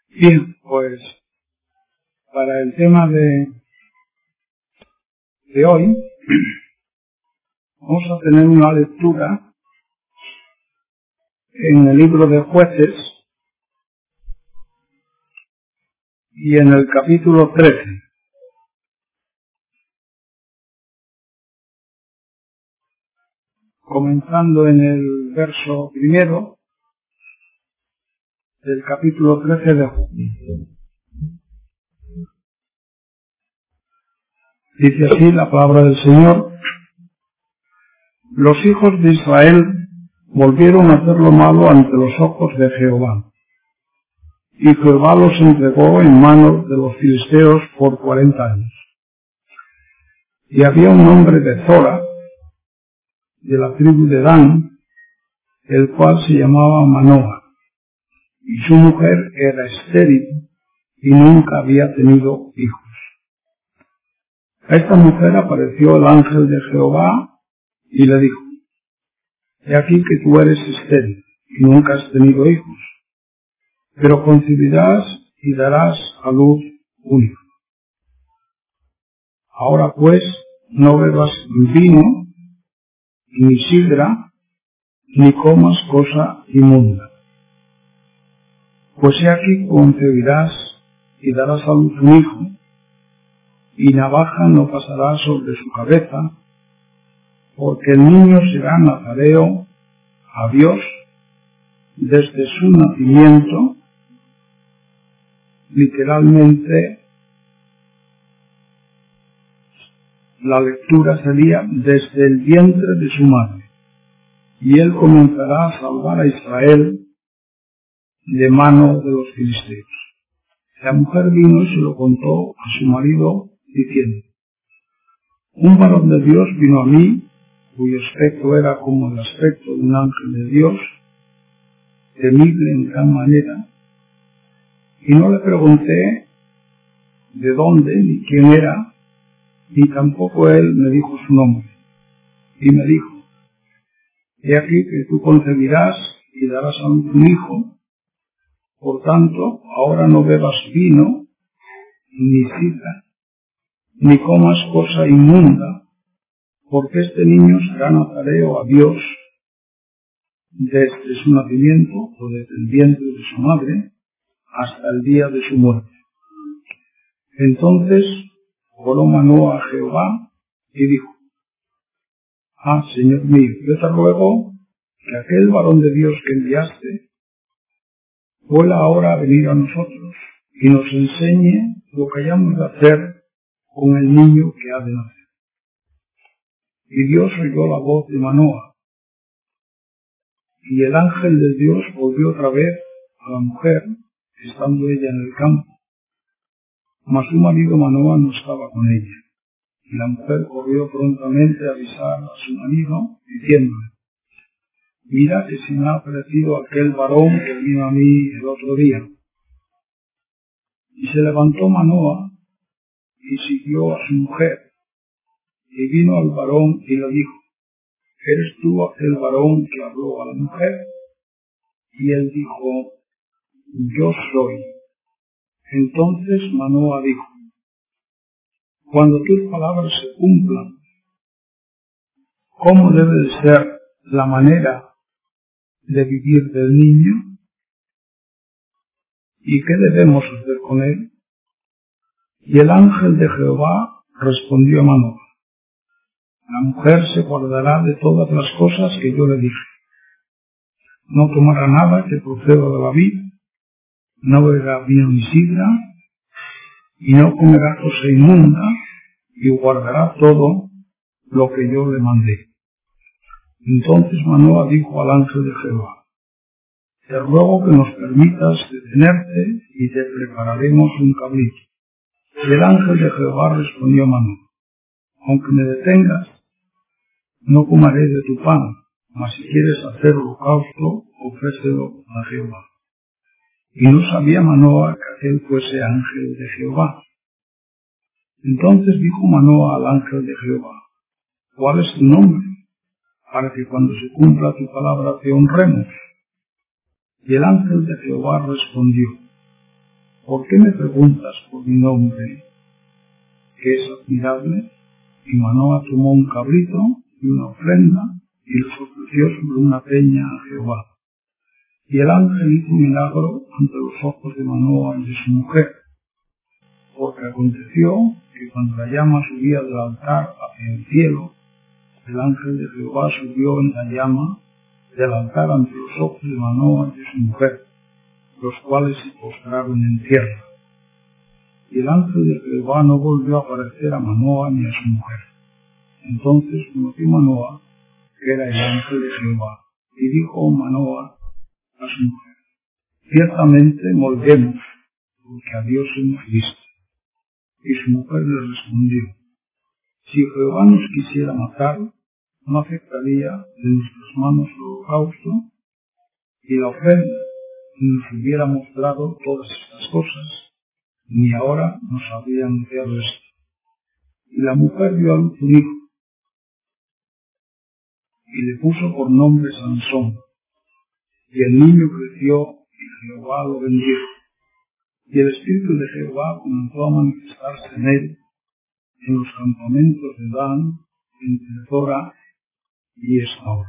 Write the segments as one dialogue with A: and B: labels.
A: Bien, pues para el tema de hoy vamos a tener una lectura en el libro de Jueces y en el capítulo 13. Comenzando en el verso primero del capítulo 13 de Jueces. Dice así la palabra del Señor: los hijos de Israel volvieron a hacer lo malo ante los ojos de Jehová, y Jehová los entregó en manos de los filisteos por 40 años. Y había un hombre de Zora, de la tribu de Dan, el cual se llamaba Manoa, y su mujer era estéril y nunca había tenido hijos. A esta mujer apareció el ángel de Jehová y le dijo: he aquí que tú eres estéril y nunca has tenido hijos, pero concebirás y darás a luz un hijo. Ahora pues, no bebas vino, ni sidra, ni comas cosa inmunda. Pues he aquí concebirás y darás a luz un hijo, y navaja no pasará sobre su cabeza, porque el niño será nazareo a Dios desde su nacimiento. Literalmente la lectura sería desde el vientre de su madre, y él comenzará a salvar a Israel de mano de los filisteos. La mujer vino y se lo contó a su marido, diciendo: un varón de Dios vino a mí, cuyo aspecto era como el aspecto de un ángel de Dios, temible en gran manera, y no le pregunté de dónde ni quién era, ni tampoco él me dijo su nombre. Y me dijo: he aquí que tú concebirás y darás a luz un hijo, por tanto, ahora no bebas vino, ni sidra, ni comas cosa inmunda, porque este niño será nazareo a Dios desde su nacimiento, o desde el vientre de su madre, hasta el día de su muerte. Entonces oró Manoa a Jehová y dijo: Señor mío, yo te ruego que aquel varón de Dios que enviaste vuela ahora a venir a nosotros y nos enseñe lo que hayamos de hacer con el niño que ha de nacer. Y Dios oyó la voz de Manoa, y el ángel de Dios volvió otra vez a la mujer, estando ella en el campo, mas su marido Manoa no estaba con ella. Y la mujer corrió prontamente a avisar a su marido, diciéndole: mira que se me ha aparecido aquel varón que vino a mí el otro día. Y se levantó Manoa y siguió a su mujer, y vino al varón y le dijo: ¿eres tú aquel varón que habló a la mujer? Y él dijo: yo soy. Entonces Manoa dijo: cuando tus palabras se cumplan, ¿cómo debe de ser la manera de vivir del niño? ¿Y qué debemos hacer con él? Y el ángel de Jehová respondió a Manoa: la mujer se guardará de todas las cosas que yo le dije. No tomará nada que proceda de la vid, no beberá vino ni sidra, y no comerá cosa inmunda, y guardará todo lo que yo le mandé. Entonces Manoa dijo al ángel de Jehová: te ruego que nos permitas detenerte y te prepararemos un cabrito. Y el ángel de Jehová respondió a Manoa: aunque me detengas, no comeré de tu pan, mas si quieres hacer holocausto, ofrécelo a Jehová. Y no sabía Manoa que aquel fuese ángel de Jehová. Entonces dijo Manoa al ángel de Jehová: ¿cuál es tu nombre? Para que cuando se cumpla tu palabra te honremos. Y el ángel de Jehová respondió: ¿por qué me preguntas por mi nombre, que es admirable? Y Manoah tomó un cabrito y una ofrenda y los ofreció sobre una peña a Jehová. Y el ángel hizo un milagro ante los ojos de Manoah y de su mujer, porque aconteció que cuando la llama subía del altar hacia el cielo, el ángel de Jehová subió en la llama del altar ante los ojos de Manoah y de su mujer, los cuales se postraron en tierra. Y el ángel de Jehová no volvió a aparecer a Manoah ni a su mujer. Entonces conoció Manoah que era el ángel de Jehová, y dijo Manoah a su mujer: ciertamente moriremos, porque a Dios hemos visto. Y su mujer le respondió: si Jehová nos quisiera matar, no aceptaría de nuestras manos el holocausto y la ofrenda, y nos hubiera mostrado todas estas cosas, ni ahora nos habría anunciado esto. Y la mujer dio a luz un hijo, y le puso por nombre Sansón. Y el niño creció, y Jehová lo bendijo. Y el Espíritu de Jehová comenzó a manifestarse en él, en los campamentos de Dan, entre Zora y Estaol.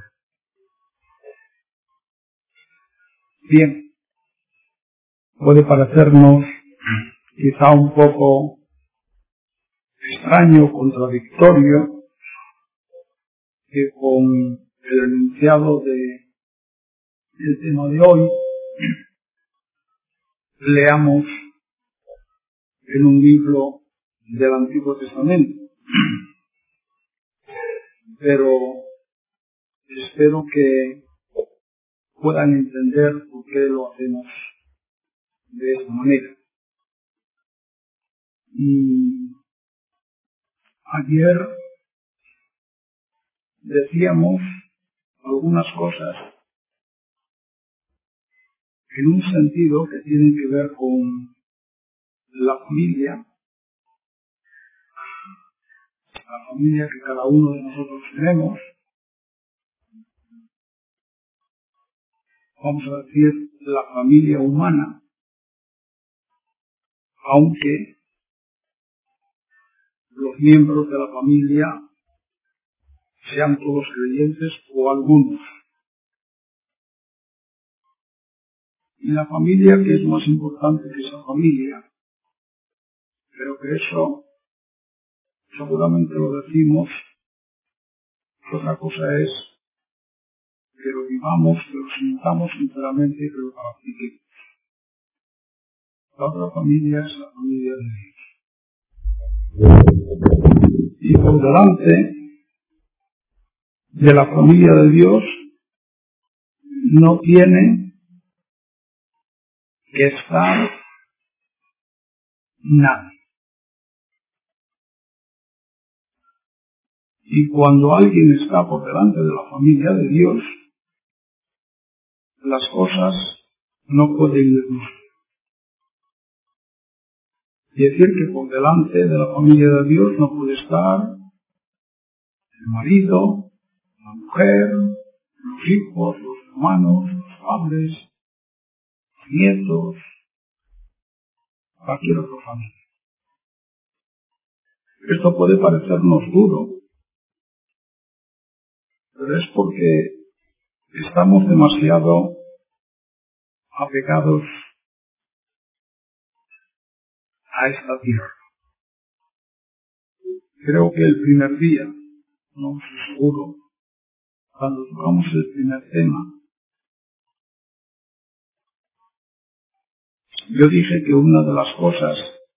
A: Bien, puede parecernos quizá un poco extraño, contradictorio, que con el enunciado del tema de hoy leamos en un libro del Antiguo Testamento. Pero espero que puedan entender por qué lo hacemos de esta manera. Y ayer decíamos algunas cosas en un sentido que tienen que ver con la familia que cada uno de nosotros tenemos, vamos a decir la familia humana, aunque los miembros de la familia sean todos creyentes o algunos. Y la familia, que es más importante que esa familia, pero que eso seguramente lo decimos, otra cosa es que lo vivamos, que lo sintamos sinceramente y que lo practiquemos. La otra familia es la familia de Dios. Y por delante de la familia de Dios no tiene que estar nadie. Y cuando alguien está por delante de la familia de Dios, las cosas no pueden ir mal. Y decir que por delante de la familia de Dios no puede estar el marido, la mujer, los hijos, los hermanos, los padres, los nietos, cualquier otra familia. Esto puede parecernos duro, pero es porque estamos demasiado apegados a esta tierra. Creo que el primer día, no estoy seguro, cuando tocamos el primer tema, yo dije que una de las cosas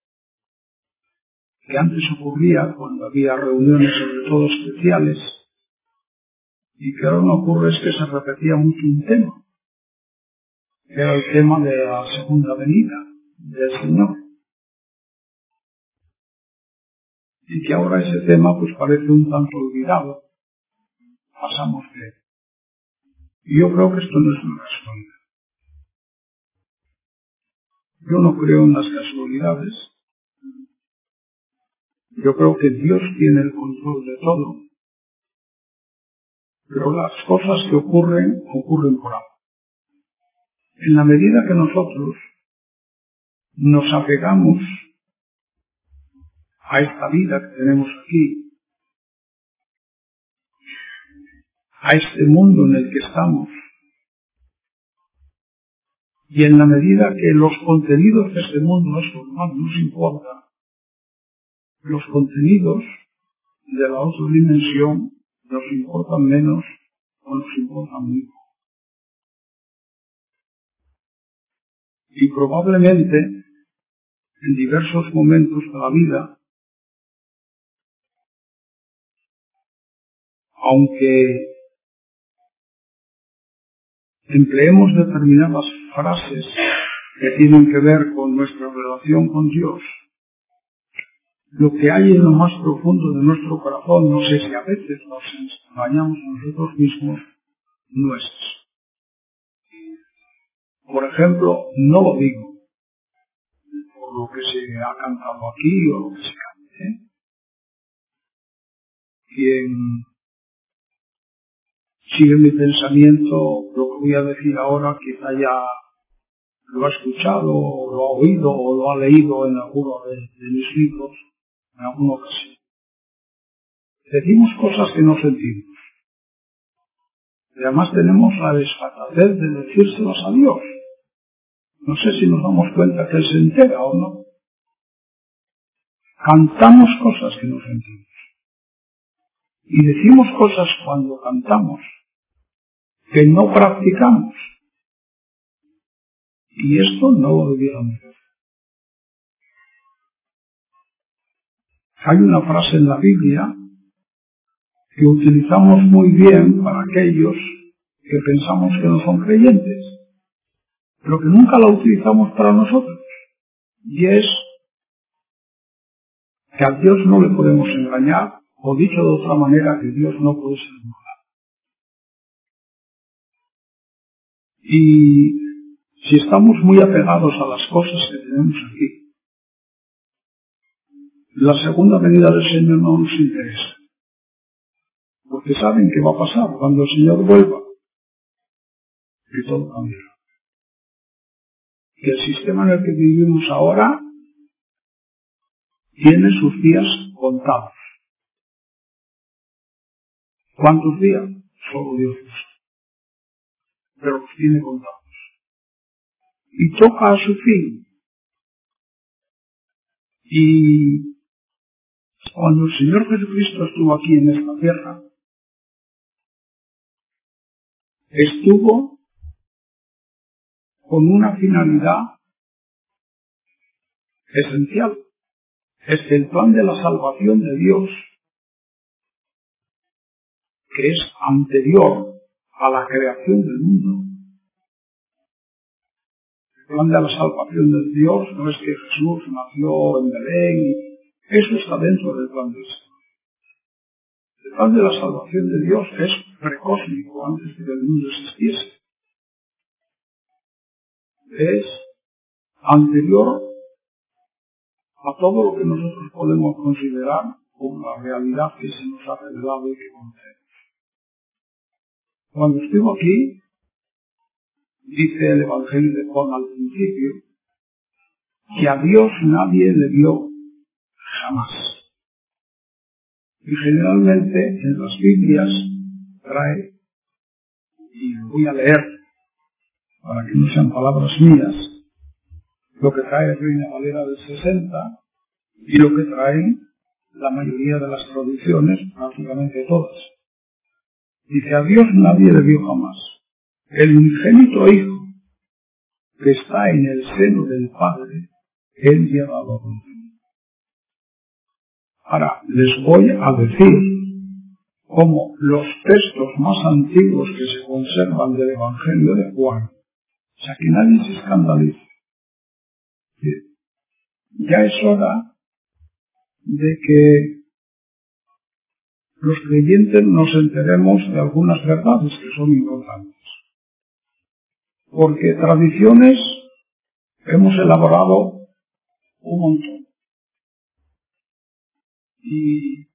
A: que antes ocurría cuando había reuniones sobre todo especiales y que ahora no ocurre es que se repetía mucho un tema, que era el tema de la segunda venida del Señor. Y que ahora ese tema pues parece un tanto olvidado, pasamos de él. Y yo creo que esto no es una casualidad. Yo no creo en las casualidades. Yo creo que Dios tiene el control de todo, pero las cosas que ocurren por algo. En la medida que nosotros nos apegamos a esta vida que tenemos aquí, a este mundo en el que estamos, y en la medida que los contenidos de este mundo es lo que más nos importa, los contenidos de la otra dimensión nos importan menos o nos importan muy poco. Y probablemente en diversos momentos de la vida, aunque empleemos determinadas frases que tienen que ver con nuestra relación con Dios, lo que hay en lo más profundo de nuestro corazón, no sé si a veces nos engañamos a nosotros mismos, no es eso. Por ejemplo, no lo digo por lo que se ha cantado aquí o lo que se cante. Quien sigue mi pensamiento, lo que voy a decir ahora, quizá ya lo ha escuchado, o lo ha oído, o lo ha leído en alguno de mis libros, en alguna ocasión. Decimos cosas que no sentimos. Y además tenemos la desfachatez de decírselas a Dios. No sé si nos damos cuenta que Él se entera o no. Cantamos cosas que no sentimos. Y decimos cosas cuando cantamos que no practicamos. Y esto no lo debiéramos hacer. Hay una frase en la Biblia que utilizamos muy bien para aquellos que pensamos que no son creyentes, pero que nunca la utilizamos para nosotros. Y es que a Dios no le podemos engañar, o dicho de otra manera, que Dios no puede ser engañado. Y si estamos muy apegados a las cosas que tenemos aquí, la segunda venida del Señor no nos interesa. Porque saben qué va a pasar cuando el Señor vuelva. Y todo cambiará. Que el sistema en el que vivimos ahora tiene sus días contados. ¿Cuántos días? Solo Dios lo sabe. Pero los tiene contados. Y toca a su fin. Y cuando el Señor Jesucristo estuvo aquí en esta tierra, estuvo con una finalidad esencial. Es que el plan de la salvación de Dios, que es anterior a la creación del mundo, el plan de la salvación de Dios no es que Jesús nació en Belén, eso está dentro del plan de Dios. El plan de la salvación de Dios es precósmico, antes de que el mundo existiese. Es anterior a todo lo que nosotros podemos considerar como la realidad que se nos ha revelado y que conocemos. Cuando estuvo aquí, dice el Evangelio de Juan al principio, que a Dios nadie le vio jamás. Y generalmente en las Biblias trae, y lo voy a leer para que no sean palabras mías, lo que trae Reina Valera del 60 y lo que traen la mayoría de las traducciones, prácticamente todas. Dice, a Dios nadie le vio jamás. El unigénito Hijo que está en el seno del Padre, Él lleva a conocer. Ahora, les voy a decir cómo los textos más antiguos que se conservan del Evangelio de Juan, o sea, que nadie se escandalice. Ya es hora de que los creyentes nos enteremos de algunas verdades que son importantes. Porque tradiciones hemos elaborado un montón. Y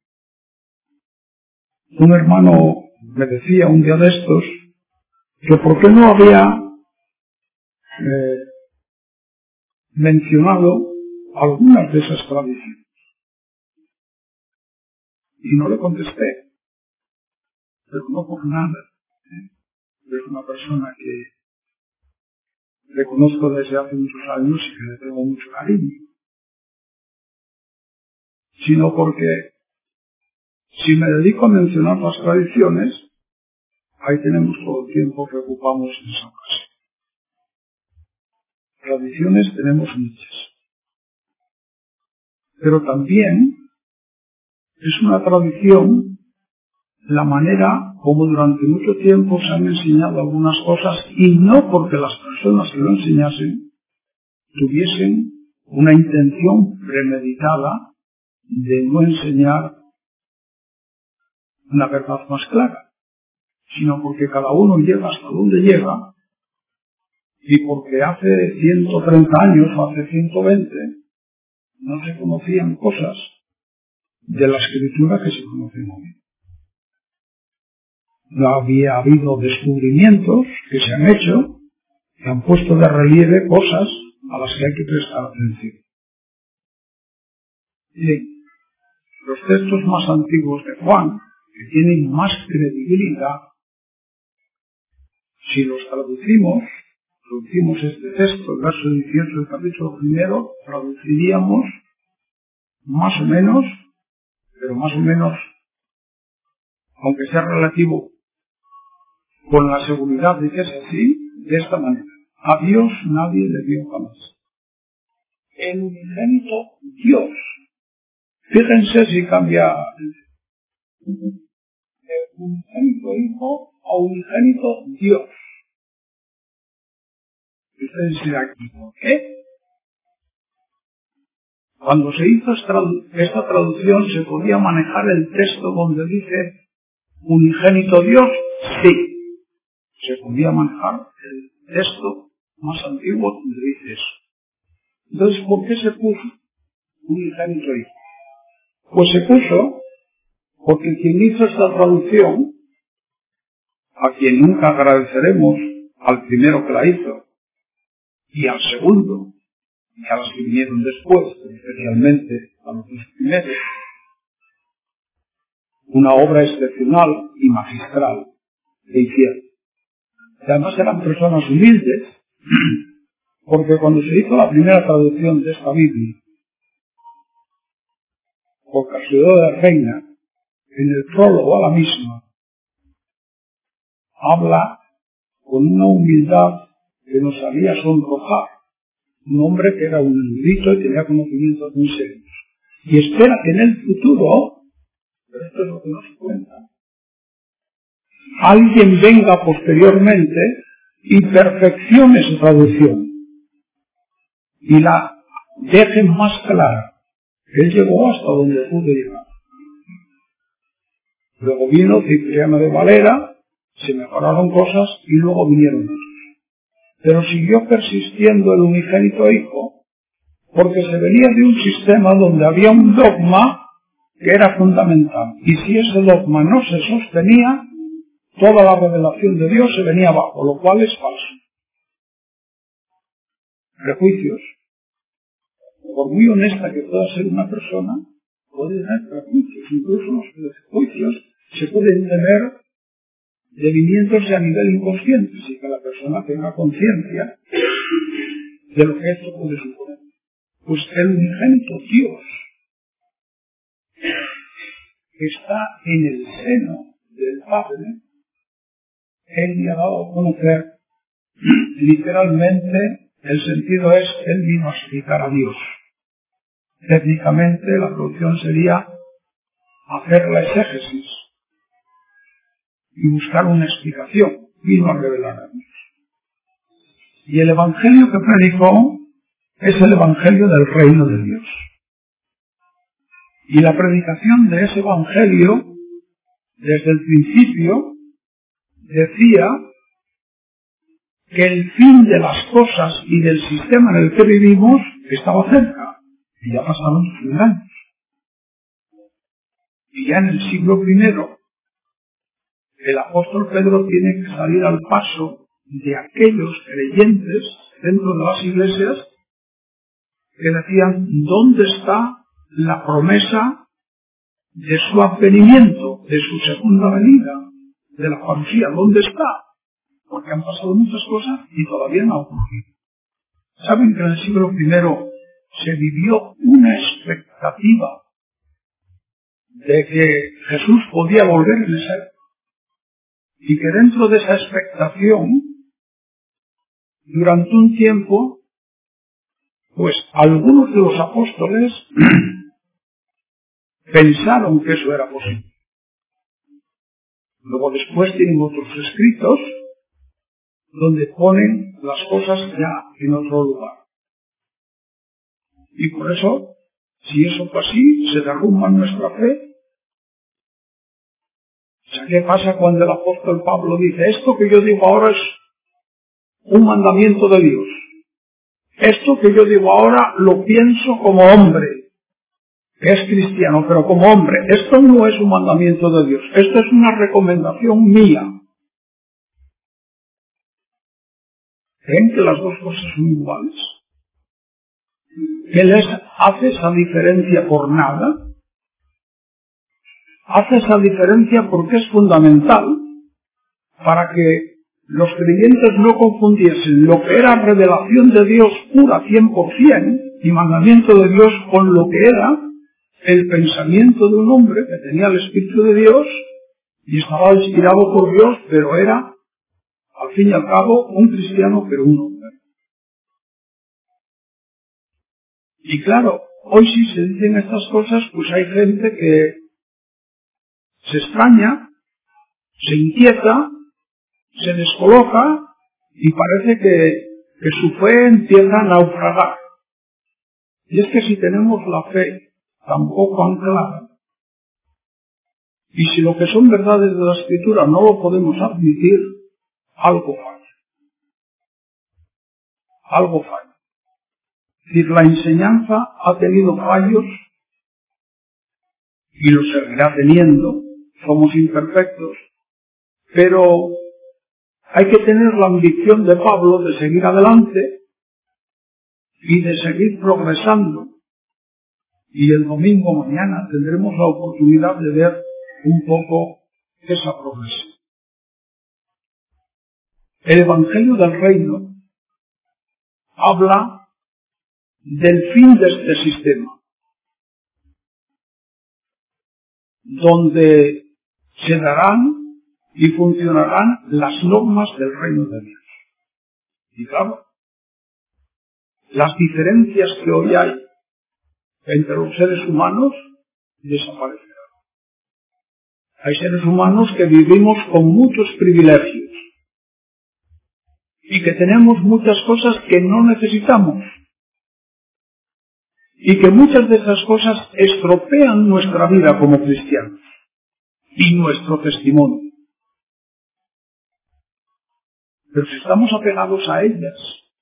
A: un hermano me decía un día de estos que por qué no había mencionado algunas de esas tradiciones. Y no le contesté, pero no por nada. Es una persona que le conozco desde hace muchos años y que le tengo mucho cariño. Sino porque si me dedico a mencionar las tradiciones, ahí tenemos todo el tiempo que ocupamos en esa casa. Tradiciones tenemos muchas. Pero también es una tradición la manera como durante mucho tiempo se han enseñado algunas cosas y no porque las personas que lo enseñasen tuviesen una intención premeditada de no enseñar una verdad más clara, sino porque cada uno llega hasta donde llega y porque hace 130 años o hace 120 no se conocían cosas de la escritura que se conocen hoy. No había habido descubrimientos que se han hecho que han puesto de relieve cosas a las que hay que prestar atención. Bien, los textos más antiguos de Juan, que tienen más credibilidad, si los traducimos este texto, el verso 18 del capítulo primero, traduciríamos más o menos, pero más o menos, aunque sea relativo, con la seguridad de que es así, de esta manera. A Dios nadie le vio jamás. El unigénito Dios. Fíjense si cambia de unigénito Hijo a unigénito Dios. Y ustedes dirán, ¿por qué? Cuando se hizo esta traducción, ¿se podía manejar el texto donde dice unigénito Dios? Sí. Se podía manejar el texto más antiguo donde dice eso. Entonces, ¿por qué se puso unigénito Hijo? Pues se puso porque quien hizo esta traducción, a quien nunca agradeceremos, al primero que la hizo, y al segundo, y a los que vinieron después, especialmente a los dos primeros, una obra excepcional y magistral que hicieron. Y además eran personas humildes, porque cuando se hizo la primera traducción de esta Biblia, por Casiodoro de Reina, en el prólogo a la misma, habla con una humildad que nos haría sonrojar. Un hombre que era un erudito y tenía conocimientos muy serios. Y espera que en el futuro, pero esto es lo que no se cuenta, alguien venga posteriormente y perfeccione su traducción y la deje más clara. Él llegó hasta donde pudo llegar. Luego vino Cipriano de Valera, se mejoraron cosas y luego vinieron otros. Pero siguió persistiendo el unigénito Hijo, porque se venía de un sistema donde había un dogma que era fundamental. Y si ese dogma no se sostenía, toda la revelación de Dios se venía abajo, lo cual es falso. Prejuicios. Por muy honesta que pueda ser una persona, puede tener prejuicios. Incluso los prejuicios se pueden tener deviniéndose a nivel inconsciente, si que la persona tenga conciencia de lo que esto puede suponer. Pues el unigénito Dios que está en el seno del Padre, Él me ha dado a conocer literalmente, el sentido es, Él vino a explicar a Dios. Técnicamente la traducción sería hacer la exégesis y buscar una explicación, vino a revelar a Dios. Y el evangelio que predicó es el evangelio del reino de Dios. Y la predicación de ese evangelio, desde el principio, decía que el fin de las cosas y del sistema en el que vivimos estaba cerca. Y ya pasaron 100 años. Y ya en el siglo I, el apóstol Pedro tiene que salir al paso de aquellos creyentes dentro de las iglesias que decían, ¿dónde está la promesa de su advenimiento, de su segunda venida, de la parusía? ¿Dónde está? Porque han pasado muchas cosas y todavía no ha ocurrido. ¿Saben que en el siglo I se vivió una expectativa de que Jesús podía volver en esa época? Y que dentro de esa expectación, durante un tiempo, pues algunos de los apóstoles pensaron que eso era posible. Luego después tienen otros escritos donde ponen las cosas ya en otro lugar. Y por eso, si eso fue así, se derrumba nuestra fe. O sea, ¿qué pasa cuando el apóstol Pablo dice, esto que yo digo ahora es un mandamiento de Dios? Esto que yo digo ahora lo pienso como hombre, que es cristiano, pero como hombre. Esto no es un mandamiento de Dios, esto es una recomendación mía. ¿Creen que las dos cosas son iguales? ¿Qué les hace esa diferencia por nada? Hace esa diferencia porque es fundamental para que los creyentes no confundiesen lo que era revelación de Dios pura 100% y mandamiento de Dios con lo que era el pensamiento de un hombre que tenía el Espíritu de Dios y estaba inspirado por Dios, pero era, al fin y al cabo, un cristiano, pero un hombre. Y claro, hoy si se dicen estas cosas, pues hay gente que se extraña, se inquieta, se descoloca y parece que su fe empieza a naufragar. Y es que si tenemos la fe tan poco anclada, y si lo que son verdades de la Escritura no lo podemos admitir, algo falla. Algo falla. Es decir, la enseñanza ha tenido fallos y lo seguirá teniendo. Somos imperfectos, pero hay que tener la ambición de Pablo de seguir adelante y de seguir progresando. Y el domingo mañana tendremos la oportunidad de ver un poco esa progresión. El Evangelio del Reino habla del fin de este sistema, donde se darán y funcionarán las normas del reino de Dios. Y claro, las diferencias que hoy hay entre los seres humanos desaparecerán. Hay seres humanos que vivimos con muchos privilegios y que tenemos muchas cosas que no necesitamos y que muchas de esas cosas estropean nuestra vida como cristianos y nuestro testimonio. Pero si estamos apegados a ellas,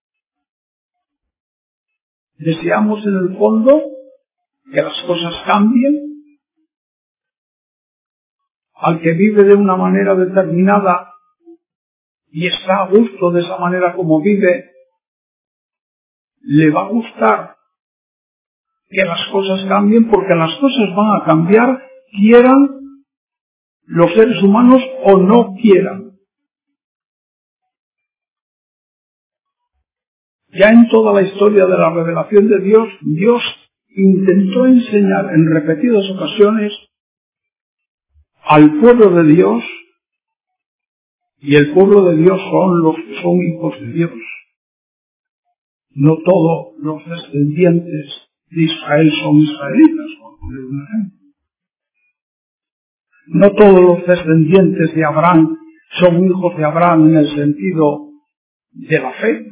A: deseamos en el fondo que las cosas cambien. Al que vive de una manera determinada y está a gusto de esa manera como vive, le va a gustar que las cosas cambien, porque las cosas van a cambiar, quieran los seres humanos o no quieran. Ya en toda la historia de la revelación de Dios, Dios intentó enseñar en repetidas ocasiones al pueblo de Dios, y el pueblo de Dios son los que son hijos de Dios. No todos los descendientes de Israel son israelitas, por poner un ejemplo. No todos los descendientes de Abraham son hijos de Abraham en el sentido de la fe.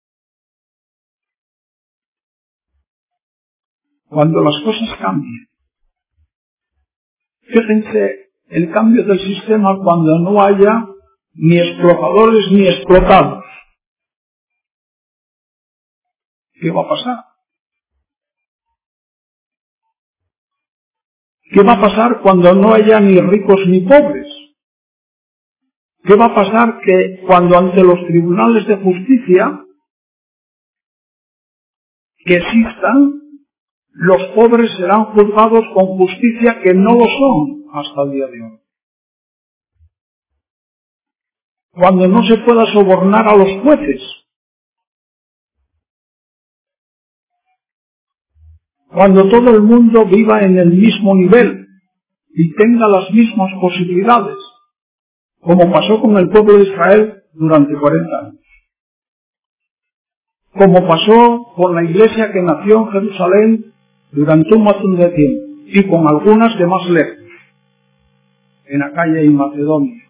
A: Cuando las cosas cambian, fíjense el cambio del sistema cuando no haya ni explotadores ni explotados. ¿Qué va a pasar? ¿Qué va a pasar cuando no haya ni ricos ni pobres? ¿Qué va a pasar que cuando ante los tribunales de justicia que existan, los pobres serán juzgados con justicia que no lo son hasta el día de hoy. Cuando no se pueda sobornar a los jueces, cuando todo el mundo viva en el mismo nivel y tenga las mismas posibilidades, como pasó con el pueblo de Israel durante 40 años, como pasó con la iglesia que nació en Jerusalén durante un montón de tiempo, y con algunas de más lejos, en Acaya y Macedonia,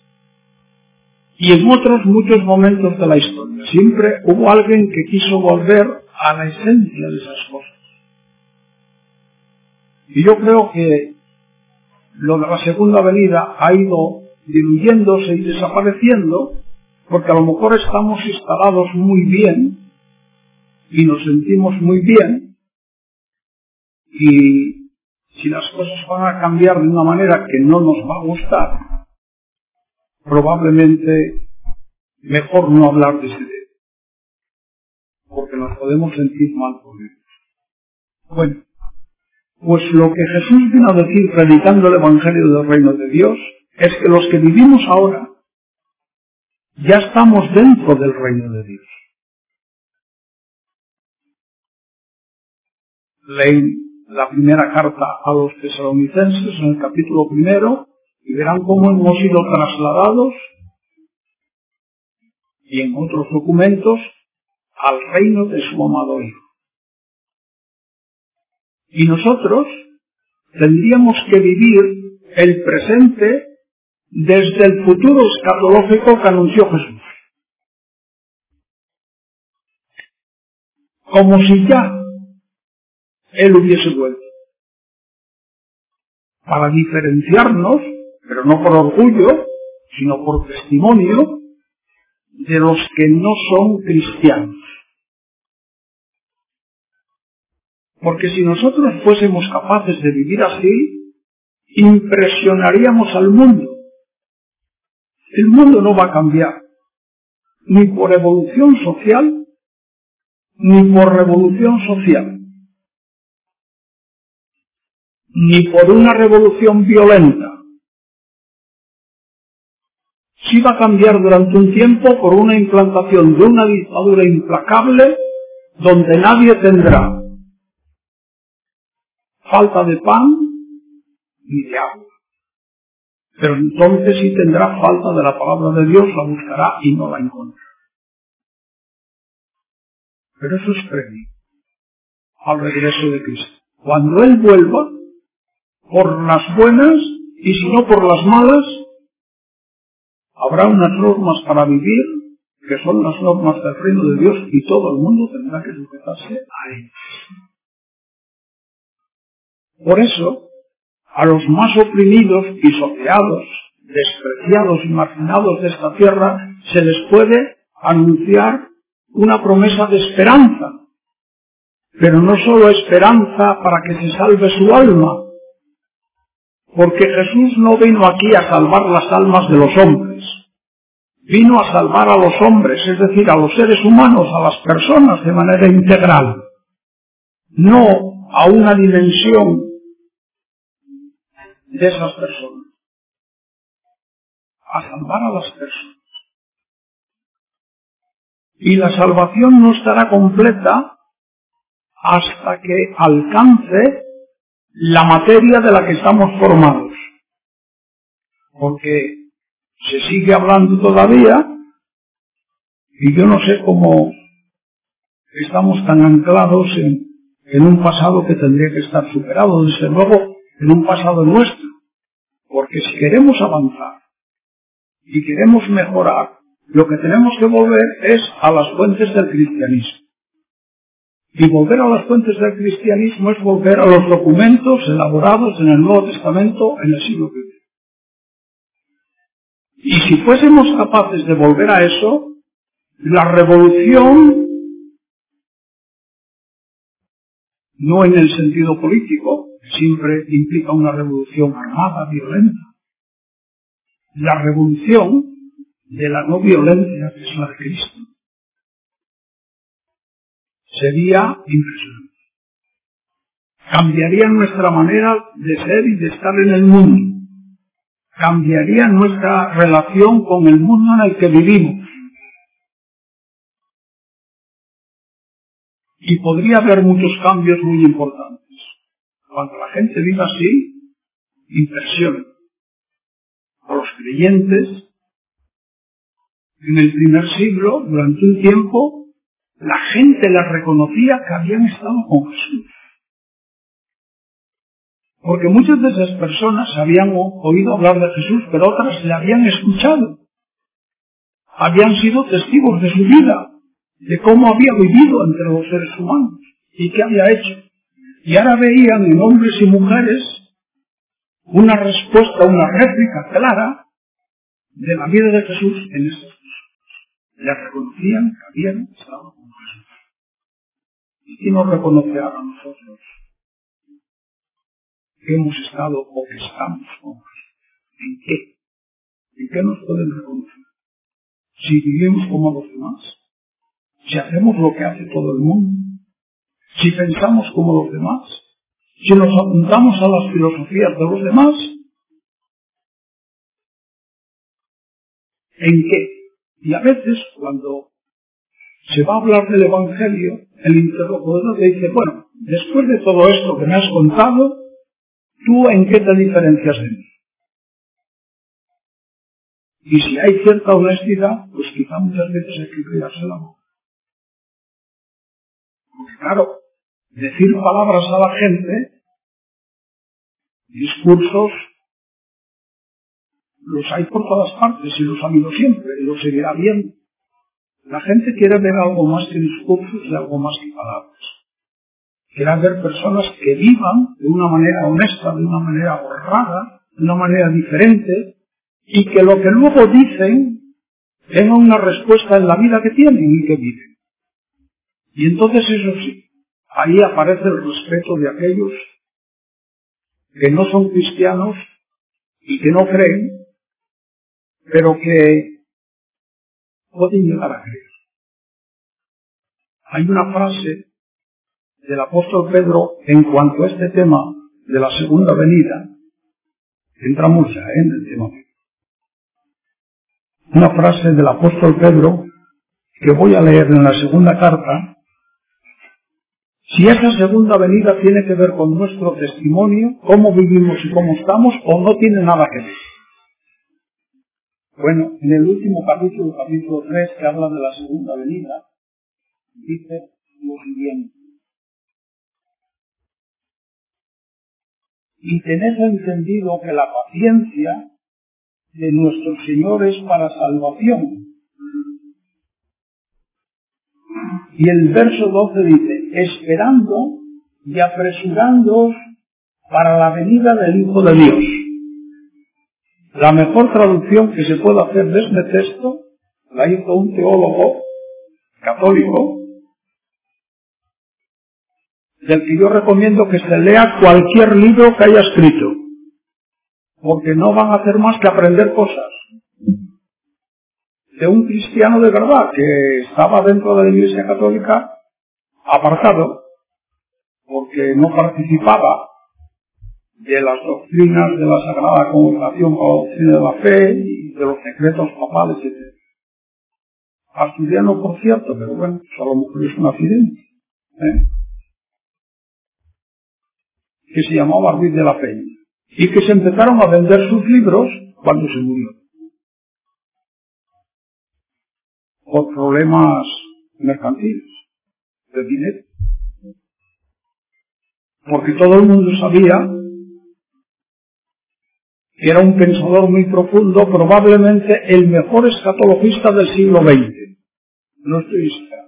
A: y en otros muchos momentos de la historia. Siempre hubo alguien que quiso volver a la esencia de esas cosas. Y yo creo que lo de la segunda venida ha ido diluyéndose y desapareciendo, porque a lo mejor estamos instalados muy bien y nos sentimos muy bien, y si las cosas van a cambiar de una manera que no nos va a gustar, probablemente mejor no hablar de ese tema, porque nos podemos sentir mal por ello. Bueno, pues lo que Jesús vino a decir predicando el Evangelio del Reino de Dios es que los que vivimos ahora ya estamos dentro del Reino de Dios. Leen la primera carta a los tesalonicenses en el capítulo 1 y verán cómo hemos sido trasladados, y en otros documentos, al reino de su amado Hijo. Y nosotros tendríamos que vivir el presente desde el futuro escatológico que anunció Jesús. Como si ya Él hubiese vuelto. Para diferenciarnos, pero no por orgullo, sino por testimonio, de los que no son cristianos. Porque si nosotros fuésemos capaces de vivir así, impresionaríamos al mundo. El mundo no va a cambiar, ni por evolución social, ni por revolución social, ni por una revolución violenta. Sí va a cambiar durante un tiempo por una implantación de una dictadura implacable donde nadie tendrá falta de pan ni de agua. Pero entonces sí tendrá falta de la palabra de Dios, la buscará y no la encontrará. Pero eso es previo al regreso de Cristo. Cuando Él vuelva, por las buenas y si no por las malas, habrá unas normas para vivir que son las normas del reino de Dios y todo el mundo tendrá que sujetarse a ellas. Por eso, a los más oprimidos, pisoteados, despreciados y marginados de esta tierra, se les puede anunciar una promesa de esperanza. Pero no solo esperanza para que se salve su alma, porque Jesús no vino aquí a salvar las almas de los hombres. Vino a salvar a los hombres, es decir, a los seres humanos, a las personas de manera integral. No a una dimensión de esas personas, a salvar a las personas. Y la salvación no estará completa hasta que alcance la materia de la que estamos formados. Porque se sigue hablando todavía, y yo no sé cómo estamos tan anclados en un pasado que tendría que estar superado, desde luego en un pasado nuestro. Porque si queremos avanzar y queremos mejorar, lo que tenemos que volver es a las fuentes del cristianismo. Y volver a las fuentes del cristianismo es volver a los documentos elaborados en el Nuevo Testamento en el siglo I. Y si fuésemos capaces de volver a eso, la revolución, no en el sentido político, siempre implica una revolución armada, violenta. La revolución de la no violencia, que es la de Cristo, sería impresionante. Cambiaría nuestra manera de ser y de estar en el mundo. Cambiaría nuestra relación con el mundo en el que vivimos. Y podría haber muchos cambios muy importantes. Cuando la gente viva así, impresiona. A los creyentes, en el primer siglo, durante un tiempo, la gente les reconocía que habían estado con Jesús. Porque muchas de esas personas habían oído hablar de Jesús, pero otras le habían escuchado. Habían sido testigos de su vida, de cómo había vivido entre los seres humanos y qué había hecho. Y ahora veían en hombres y mujeres una respuesta, una réplica clara de la vida de Jesús en esas personas. Les reconocían que habían estado con Jesús. ¿Y quién nos reconocerá a nosotros que hemos estado o que estamos con Jesús? ¿En qué? ¿En qué nos pueden reconocer? Si vivimos como los demás, si hacemos lo que hace todo el mundo, si pensamos como los demás, si nos apuntamos a las filosofías de los demás, ¿en qué? Y a veces cuando se va a hablar del Evangelio, el interlocutor te dice, bueno, después de todo esto que me has contado, ¿tú en qué te diferencias de mí? Y si hay cierta honestidad, pues quizá muchas veces hay que cuidarse la boca. Porque claro, decir palabras a la gente, discursos, los hay por todas partes y los ha habido siempre y los seguirá viendo. La gente quiere ver algo más que discursos y algo más que palabras. Quiere ver personas que vivan de una manera honesta, de una manera honrada, de una manera diferente, y que lo que luego dicen tenga una respuesta en la vida que tienen y que viven. Y entonces eso sí, ahí aparece el respeto de aquellos que no son cristianos y que no creen, pero que pueden llegar a creer. Hay una frase del apóstol Pedro en cuanto a este tema de la segunda venida, entramos ya en el tema. Una frase del apóstol Pedro que voy a leer en la segunda carta. Si esa segunda venida tiene que ver con nuestro testimonio, cómo vivimos y cómo estamos, o no tiene nada que ver. Bueno, en el último capítulo 3, que habla de la segunda venida, dice lo siguiente. Y tened entendido que la paciencia de nuestro Señor es para salvación. Y el verso 12 dice, esperando y apresurándoos para la venida del Hijo de Dios. La mejor traducción que se puede hacer de este texto la hizo un teólogo católico, del que yo recomiendo que se lea cualquier libro que haya escrito, porque no van a hacer más que aprender cosas. De un cristiano de verdad que estaba dentro de la Iglesia Católica apartado, porque no participaba de las doctrinas de la Sagrada Congregación para la doctrina de la fe y de los secretos papales, etc. Asturiano, por cierto, pero bueno, pues a lo mejor es un accidente, que se llamaba Ruiz de la Peña, y que se empezaron a vender sus libros cuando se murió, por problemas mercantiles, de dinero. Porque todo el mundo sabía que era un pensador muy profundo, probablemente el mejor escatologista del siglo XX. No estoy seguro.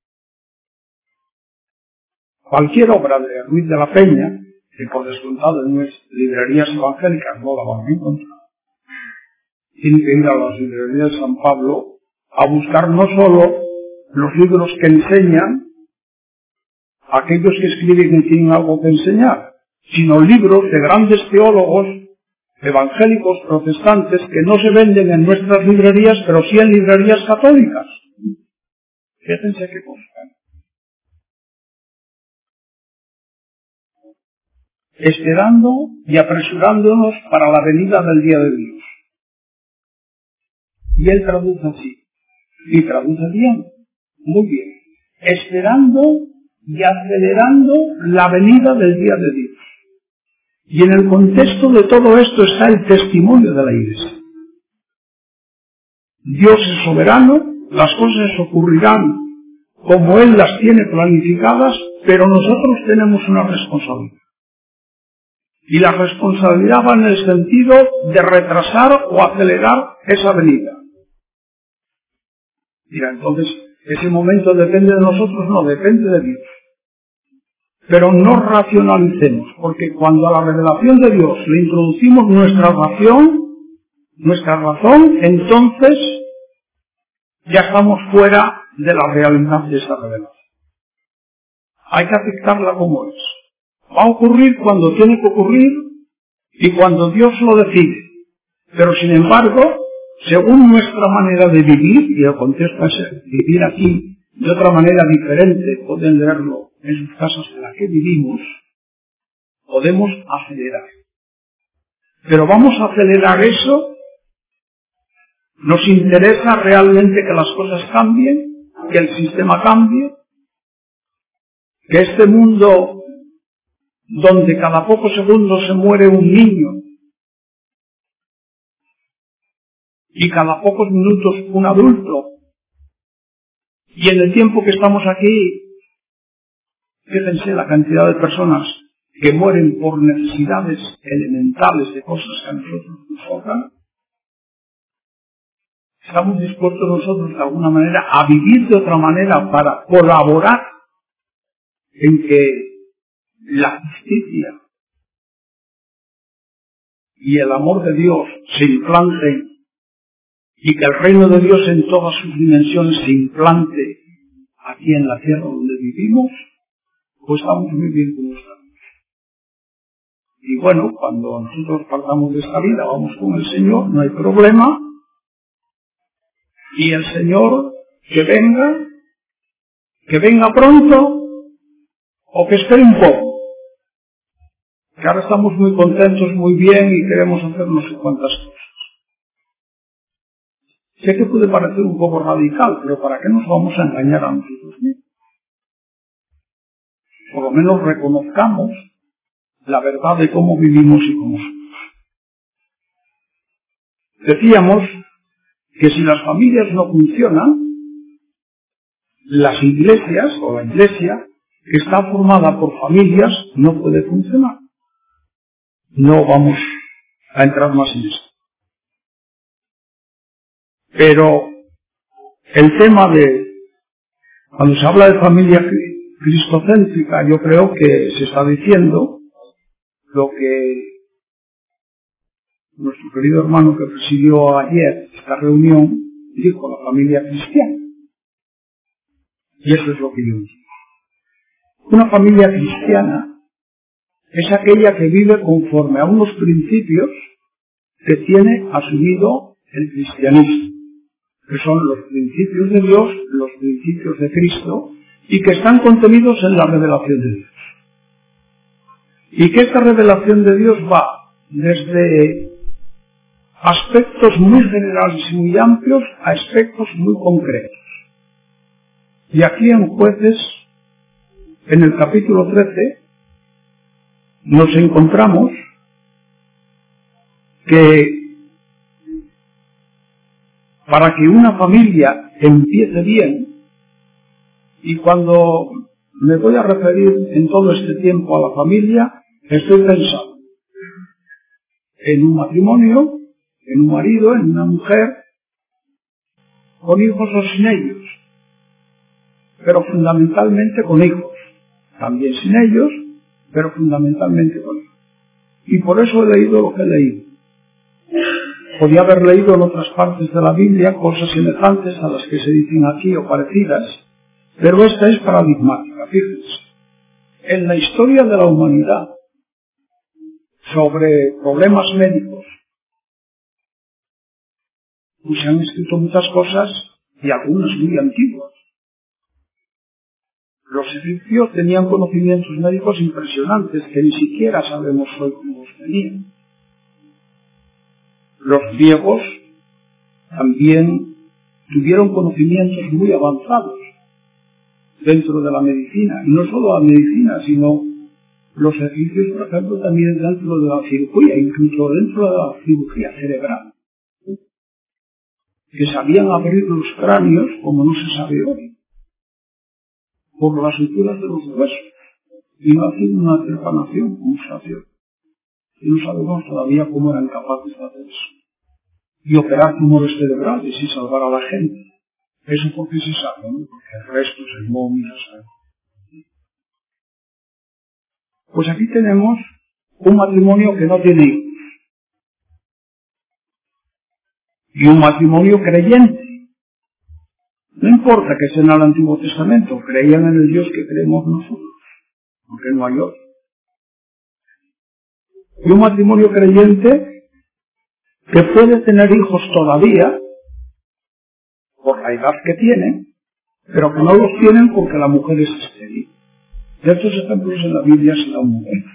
A: Cualquier obra de Ruiz de la Peña, que por descontado en nuestras librerías evangélicas no la van a encontrar, tiene que ir a las librerías de San Pablo a buscar no solo los libros que enseñan a aquellos que escriben y tienen algo que enseñar, sino libros de grandes teólogos evangélicos protestantes que no se venden en nuestras librerías, pero sí en librerías católicas. Fíjense qué cosa. esperando y apresurándonos para la venida del día de Dios. Y él traduce así, y traduce bien, muy bien, esperando y acelerando la venida del día de Dios. Y en el contexto de todo esto está el testimonio de la Iglesia. Dios es soberano, las cosas ocurrirán como Él las tiene planificadas, pero nosotros tenemos una responsabilidad. Y la responsabilidad va en el sentido de retrasar o acelerar esa venida. Mira, entonces, ese momento depende de nosotros, no, depende de Dios. Pero no racionalicemos, porque cuando a la revelación de Dios le introducimos nuestra razón, entonces ya estamos fuera de la realidad de esa revelación. Hay que aceptarla como es. Va a ocurrir cuando tiene que ocurrir y cuando Dios lo decide. Pero sin embargo, según nuestra manera de vivir, y el contexto es vivir aquí de otra manera diferente, pueden leerlo en sus casas en las que vivimos, podemos acelerar. Pero vamos a acelerar eso. Nos interesa realmente que las cosas cambien, que el sistema cambie, que este mundo donde cada pocos segundos se muere un niño y cada pocos minutos un adulto, y en el tiempo que estamos aquí, fíjense la cantidad de personas que mueren por necesidades elementales de cosas que a nosotros nos tocan, estamos dispuestos nosotros de alguna manera a vivir de otra manera para colaborar en que la justicia y el amor de Dios se implanten y que el reino de Dios en todas sus dimensiones se implante aquí en la tierra donde vivimos, pues estamos muy bien como estamos. Y bueno, cuando nosotros partamos de esta vida, vamos con el Señor, no hay problema, y el Señor que venga pronto o que espere un poco. Que ahora estamos muy contentos, muy bien y queremos hacer no sé cuántas cosas. Sé que puede parecer un poco radical, pero ¿para qué nos vamos a engañar a nosotros mismos? Por lo menos reconozcamos la verdad de cómo vivimos y cómo somos. Decíamos que si las familias no funcionan, las iglesias o la iglesia que está formada por familias no puede funcionar. No vamos a entrar más en esto. Pero el tema de, cuando se habla de familia cristocéntrica, yo creo que se está diciendo lo que nuestro querido hermano que presidió ayer esta reunión dijo, la familia cristiana. Y eso es lo que yo digo. Una familia cristiana es aquella que vive conforme a unos principios que tiene asumido el cristianismo, que son los principios de Dios, los principios de Cristo, y que están contenidos en la revelación de Dios. Y que esta revelación de Dios va desde aspectos muy generales y muy amplios a aspectos muy concretos. Y aquí en Jueces, en el capítulo 13, nos encontramos que para que una familia empiece bien, y cuando me voy a referir en todo este tiempo a la familia, estoy pensando en un matrimonio, en un marido, en una mujer, con hijos o sin ellos, pero fundamentalmente con hijos, también sin ellos, pero fundamentalmente con hijos. Y por eso he leído lo que he leído. Podía haber leído en otras partes de la Biblia cosas semejantes a las que se dicen aquí o parecidas, pero esta es paradigmática, fíjense. En la historia de la humanidad, sobre problemas médicos, pues se han escrito muchas cosas y algunas muy antiguas. Los egipcios tenían conocimientos médicos impresionantes que ni siquiera sabemos hoy cómo los tenían. Los griegos también tuvieron conocimientos muy avanzados dentro de la medicina, y no solo la medicina, sino los egipcios, por ejemplo, también dentro de la cirugía, incluso dentro de la cirugía cerebral, que sabían abrir los cráneos como no se sabe hoy, por las suturas de los huesos, y no hacían una trepanación como se hace hoy. Y no sabemos todavía cómo eran capaces de hacer eso. Y operar tumores cerebrales y salvar a la gente. Eso porque se sabe, ¿no? Porque el resto es momias. Pues aquí tenemos un matrimonio que no tiene hijos. Y un matrimonio creyente. No importa que sea en el Antiguo Testamento, creían en el Dios que creemos nosotros, porque no hay otro. Y un matrimonio creyente que puede tener hijos todavía, por la edad que tienen, pero que no los tienen porque la mujer es estéril. De estos ejemplos en la Biblia se da un momento.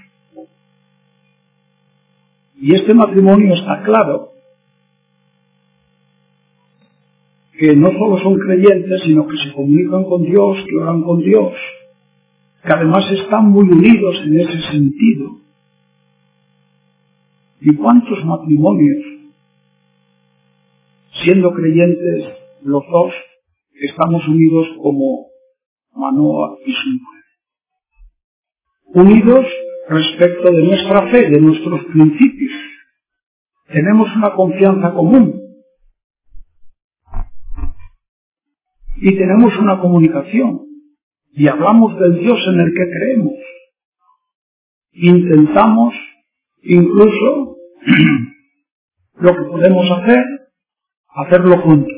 A: Y este matrimonio está claro que no solo son creyentes, sino que se comunican con Dios, que oran con Dios, que además están muy unidos en ese sentido. ¿Y cuántos matrimonios, siendo creyentes los dos, estamos unidos como Manoah y su mujer? Unidos respecto de nuestra fe, de nuestros principios. Tenemos una confianza común. Y tenemos una comunicación. Y hablamos del Dios en el que creemos. Intentamos, incluso, lo que podemos hacer, hacerlo juntos.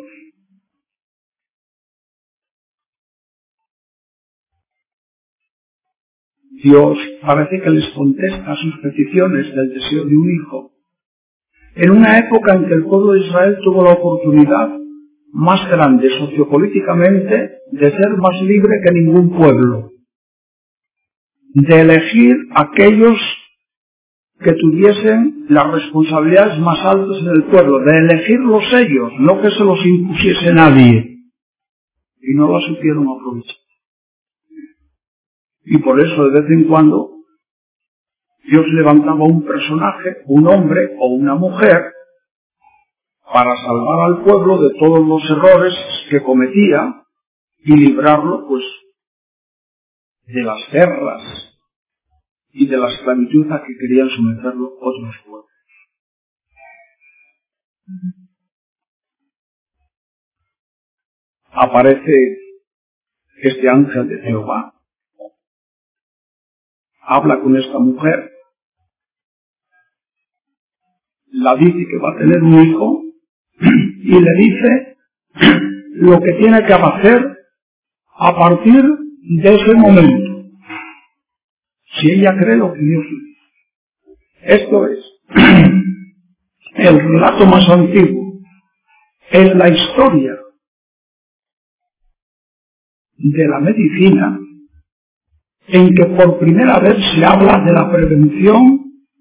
A: Dios parece que les contesta a sus peticiones del deseo de un hijo, en una época en que el pueblo de Israel tuvo la oportunidad más grande sociopolíticamente de ser más libre que ningún pueblo, de elegir aquellos que tuviesen las responsabilidades más altas en el pueblo, de elegirlos ellos, no que se los impusiese nadie, y no lo supieron aprovechar. Y por eso de vez en cuando Dios levantaba un personaje, un hombre o una mujer, para salvar al pueblo de todos los errores que cometía y librarlo, pues, de las guerras y de la esclavitud a que querían someterlo otros pueblos. Aparece este ángel de Jehová, habla con esta mujer, la dice que va a tener un hijo y le dice lo que tiene que hacer a partir de ese momento, si ella cree lo que Dios le dice. Esto es el relato más antiguo en la historia de la medicina en que por primera vez se habla de la prevención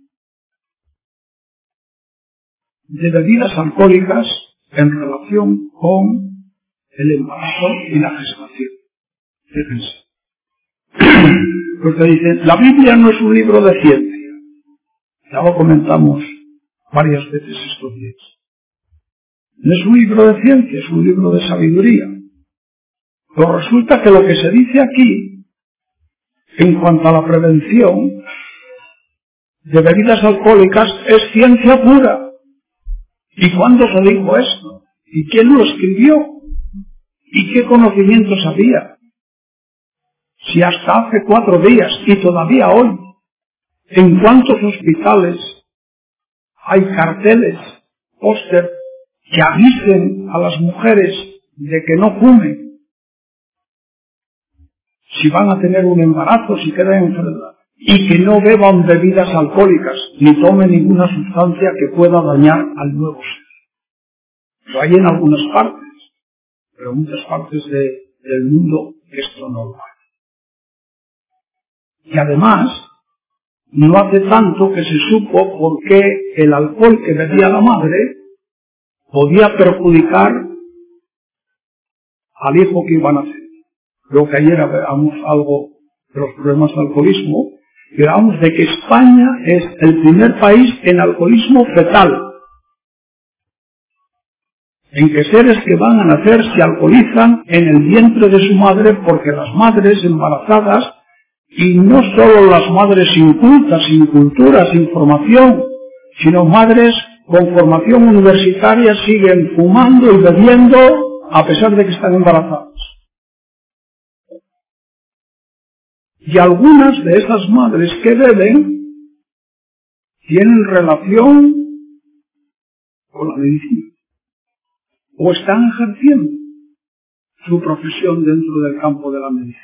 A: de bebidas alcohólicas en relación con el embarazo y la gestación. Fíjense. Porque dicen, la Biblia no es un libro de ciencia. Ya lo comentamos varias veces estos días. No es un libro de ciencia, es un libro de sabiduría. Pero resulta que lo que se dice aquí, en cuanto a la prevención de bebidas alcohólicas, es ciencia pura. ¿Y cuándo se dijo esto? ¿Y quién lo escribió? ¿Y qué conocimientos había? Si hasta hace 4 días y todavía hoy, ¿en cuántos hospitales hay carteles, póster, que avisen a las mujeres de que no fumen, si van a tener un embarazo, si quedan enfermas, y que no beban bebidas alcohólicas, ni tomen ninguna sustancia que pueda dañar al nuevo ser? Lo hay en algunas partes, pero en muchas partes del mundo esto no lo hay. Y además, no hace tanto que se supo por qué el alcohol que bebía la madre podía perjudicar al hijo que iba a nacer. Creo que ayer hablamos algo de los problemas de alcoholismo, y hablamos de que España es el primer país en alcoholismo fetal, en que seres que van a nacer se alcoholizan en el vientre de su madre, porque las madres embarazadas, y no solo las madres incultas, sin cultura, sin formación, sino madres con formación universitaria, siguen fumando y bebiendo a pesar de que están embarazadas. Y algunas de esas madres que beben tienen relación con la medicina, o están ejerciendo su profesión dentro del campo de la medicina.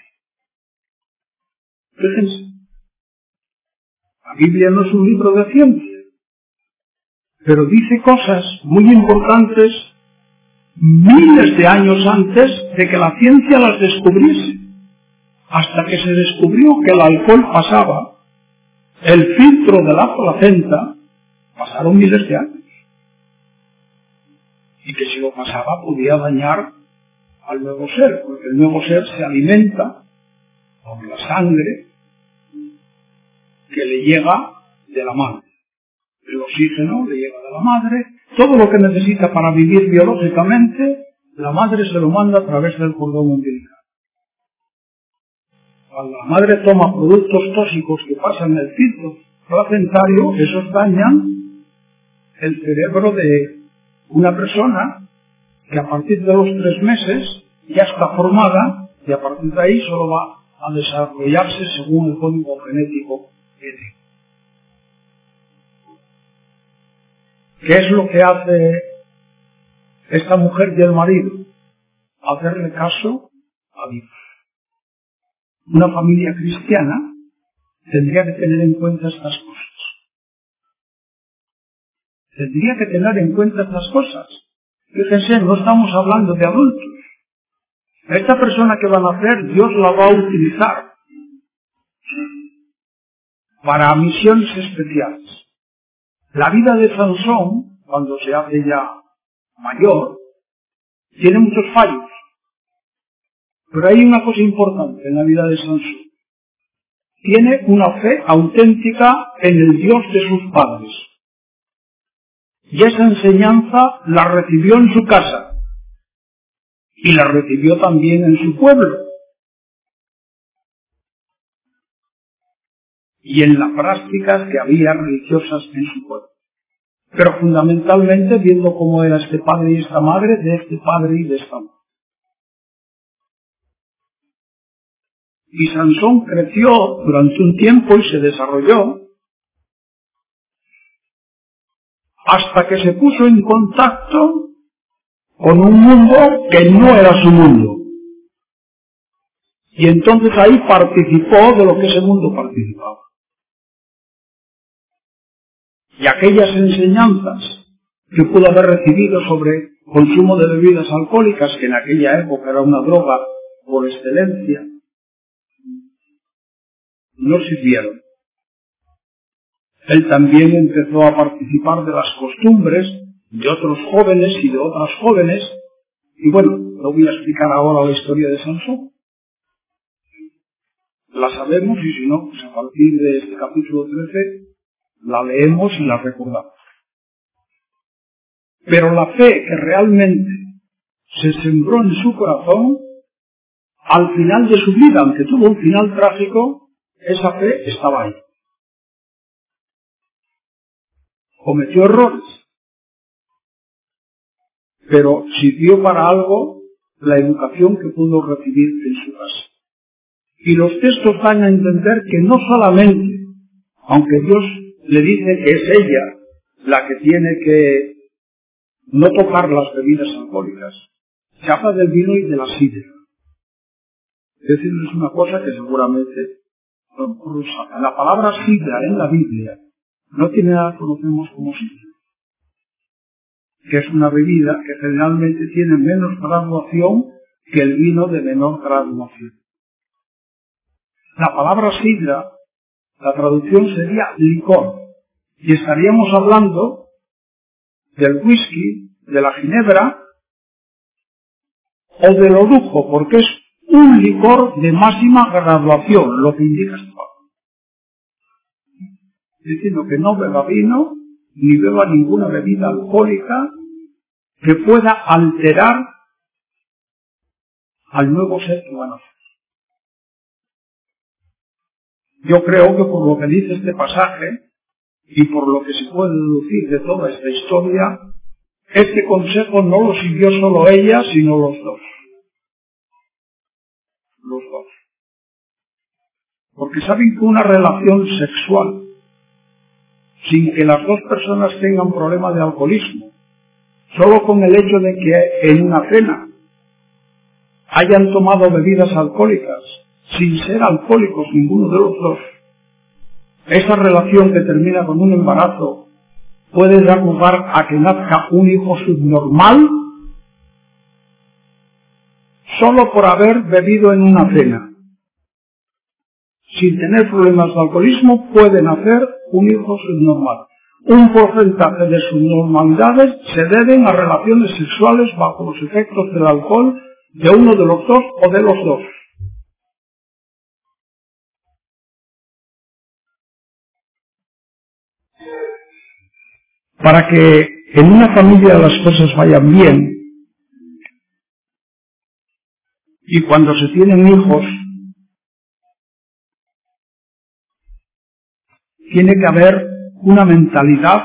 A: Fíjense, la Biblia no es un libro de ciencia, pero dice cosas muy importantes miles de años antes de que la ciencia las descubriese. Hasta que se descubrió que el alcohol pasaba el filtro de la placenta, pasaron miles de años. Y que si lo pasaba podía dañar al nuevo ser, porque el nuevo ser se alimenta por la sangre que le llega de la madre. El oxígeno le llega de la madre, todo lo que necesita para vivir biológicamente, la madre se lo manda a través del cordón umbilical. Cuando la madre toma productos tóxicos que pasan el filtro placentario, esos dañan el cerebro de una persona que a partir de los 3 meses ya está formada y a partir de ahí solo va a desarrollarse según el código genético que tiene. ¿Qué es lo que hace esta mujer y el marido? Hacerle caso a Dios. Una familia cristiana tendría que tener en cuenta estas cosas. Tendría que tener en cuenta estas cosas. Fíjense, no estamos hablando de adultos. Esta persona que va a nacer, Dios la va a utilizar para misiones especiales. La vida de Sansón, cuando se hace ya mayor, tiene muchos fallos. Pero hay una cosa importante en la vida de Sansón. Tiene una fe auténtica en el Dios de sus padres. Y esa enseñanza la recibió en su casa. Y la recibió también en su pueblo. Y en las prácticas que había religiosas en su pueblo. Pero fundamentalmente viendo cómo era este padre y esta madre, de este padre y de esta madre. Y Sansón creció durante un tiempo y se desarrolló hasta que se puso en contacto con un mundo que no era su mundo. Y entonces ahí participó de lo que ese mundo participaba. Y aquellas enseñanzas que pudo haber recibido sobre consumo de bebidas alcohólicas, que en aquella época era una droga por excelencia, no sirvieron. Él también empezó a participar de las costumbres de otros jóvenes y de otras jóvenes, y bueno, no voy a explicar ahora la historia de Sansón. La sabemos y si no, pues a partir de este capítulo 13 la leemos y la recordamos. Pero la fe que realmente se sembró en su corazón, al final de su vida, aunque tuvo un final trágico, esa fe estaba ahí. Cometió errores, pero sirvió para algo la educación que pudo recibir en su casa. Y los textos dan a entender que no solamente, aunque Dios le dice que es ella la que tiene que no tocar las bebidas alcohólicas, se habla del vino y de la sidra. Es decir, es una cosa que seguramente no sabe. La palabra sidra en la Biblia no tiene nada que conocemos como sidra, que es una bebida que generalmente tiene menos graduación que el vino de menor graduación. la palabra sidra, la traducción sería licor. Y estaríamos hablando del whisky, de la ginebra o del orujo, porque es un licor de máxima graduación, lo que indica este párrafo. Diciendo que no beba vino, ni beba ninguna bebida alcohólica que pueda alterar al nuevo ser que van a hacer. Yo creo que por lo que dice este pasaje, y por lo que se puede deducir de toda esta historia, este consejo no lo siguió solo ella, sino los dos. Los dos. Porque saben que una relación sexual, sin que las dos personas tengan problema de alcoholismo, solo con el hecho de que en una cena hayan tomado bebidas alcohólicas, sin ser alcohólicos ninguno de los dos, esa relación que termina con un embarazo puede dar lugar a que nazca un hijo subnormal solo por haber bebido en una cena. Sin tener problemas de alcoholismo puede nacer un hijo subnormal. Un porcentaje de subnormalidades se deben a relaciones sexuales bajo los efectos del alcohol de uno de los dos o de los dos. Para que en una familia las cosas vayan bien, y cuando se tienen hijos, tiene que haber una mentalidad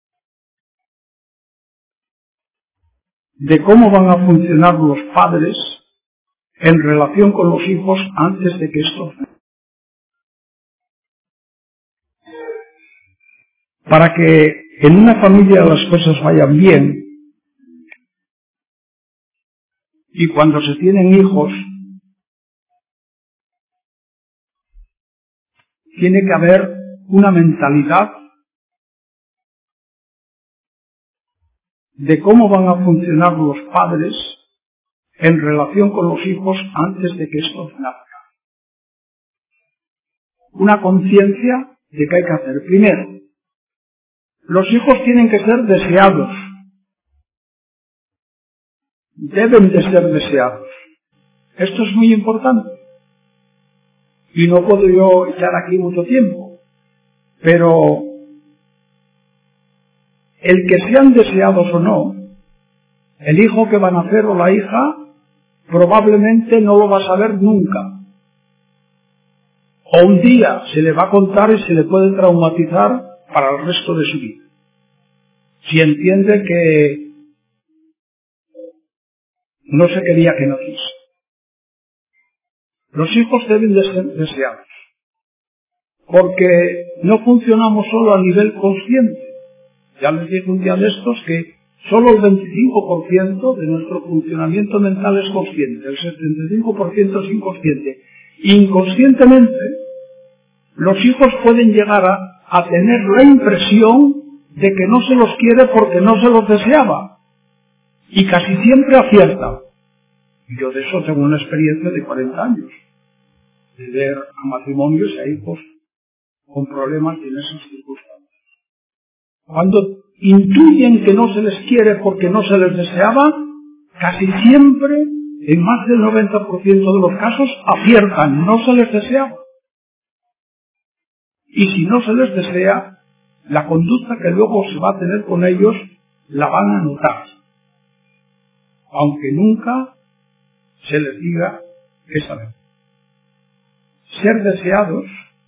A: de cómo van a funcionar los padres en relación con los hijos antes de que esto. Para que en una familia las cosas vayan bien, y cuando se tienen hijos, tiene que haber una mentalidad de cómo van a funcionar los padres en relación con los hijos antes de que esto nazca. Una conciencia de qué hay que hacer. Primero, los hijos tienen que ser deseados. Deben de ser deseados. Esto es muy importante. Y no puedo yo echar aquí mucho tiempo. Pero el que sean deseados o no, el hijo que van a hacer o la hija probablemente no lo va a saber nunca. O un día se le va a contar y se le puede traumatizar para el resto de su vida. Si entiende que no se quería que no quiso. Los hijos deben de ser deseados. Porque no funcionamos solo a nivel consciente. Ya les dije un día de estos que solo el 25% de nuestro funcionamiento mental es consciente, el 75% es inconsciente. Inconscientemente, los hijos pueden llegar a tener la impresión de que no se los quiere porque no se los deseaba. Y casi siempre acierta. Yo de eso tengo una experiencia de 40 años, de ver a matrimonios y a hijos con problemas en esas circunstancias. Cuando intuyen que no se les quiere porque no se les deseaba, casi siempre, en más del 90% de los casos, aciertan, no se les deseaba. Y si no se les desea, la conducta que luego se va a tener con ellos la van a notar, aunque nunca se les diga que saben. Ser deseados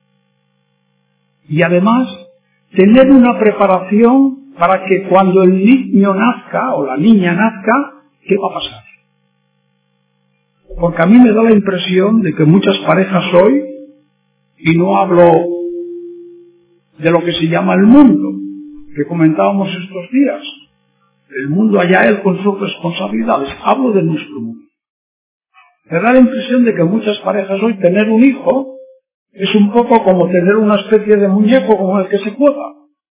A: y además tener una preparación para que cuando el niño nazca o la niña nazca, ¿qué va a pasar? Porque a mí me da la impresión de que muchas parejas hoy, y no hablo de lo que se llama el mundo, que comentábamos estos días, el mundo allá él con sus responsabilidades, hablo de nuestro mundo. Me da la impresión de que muchas parejas hoy tener un hijo es un poco como tener una especie de muñeco con el que se juega.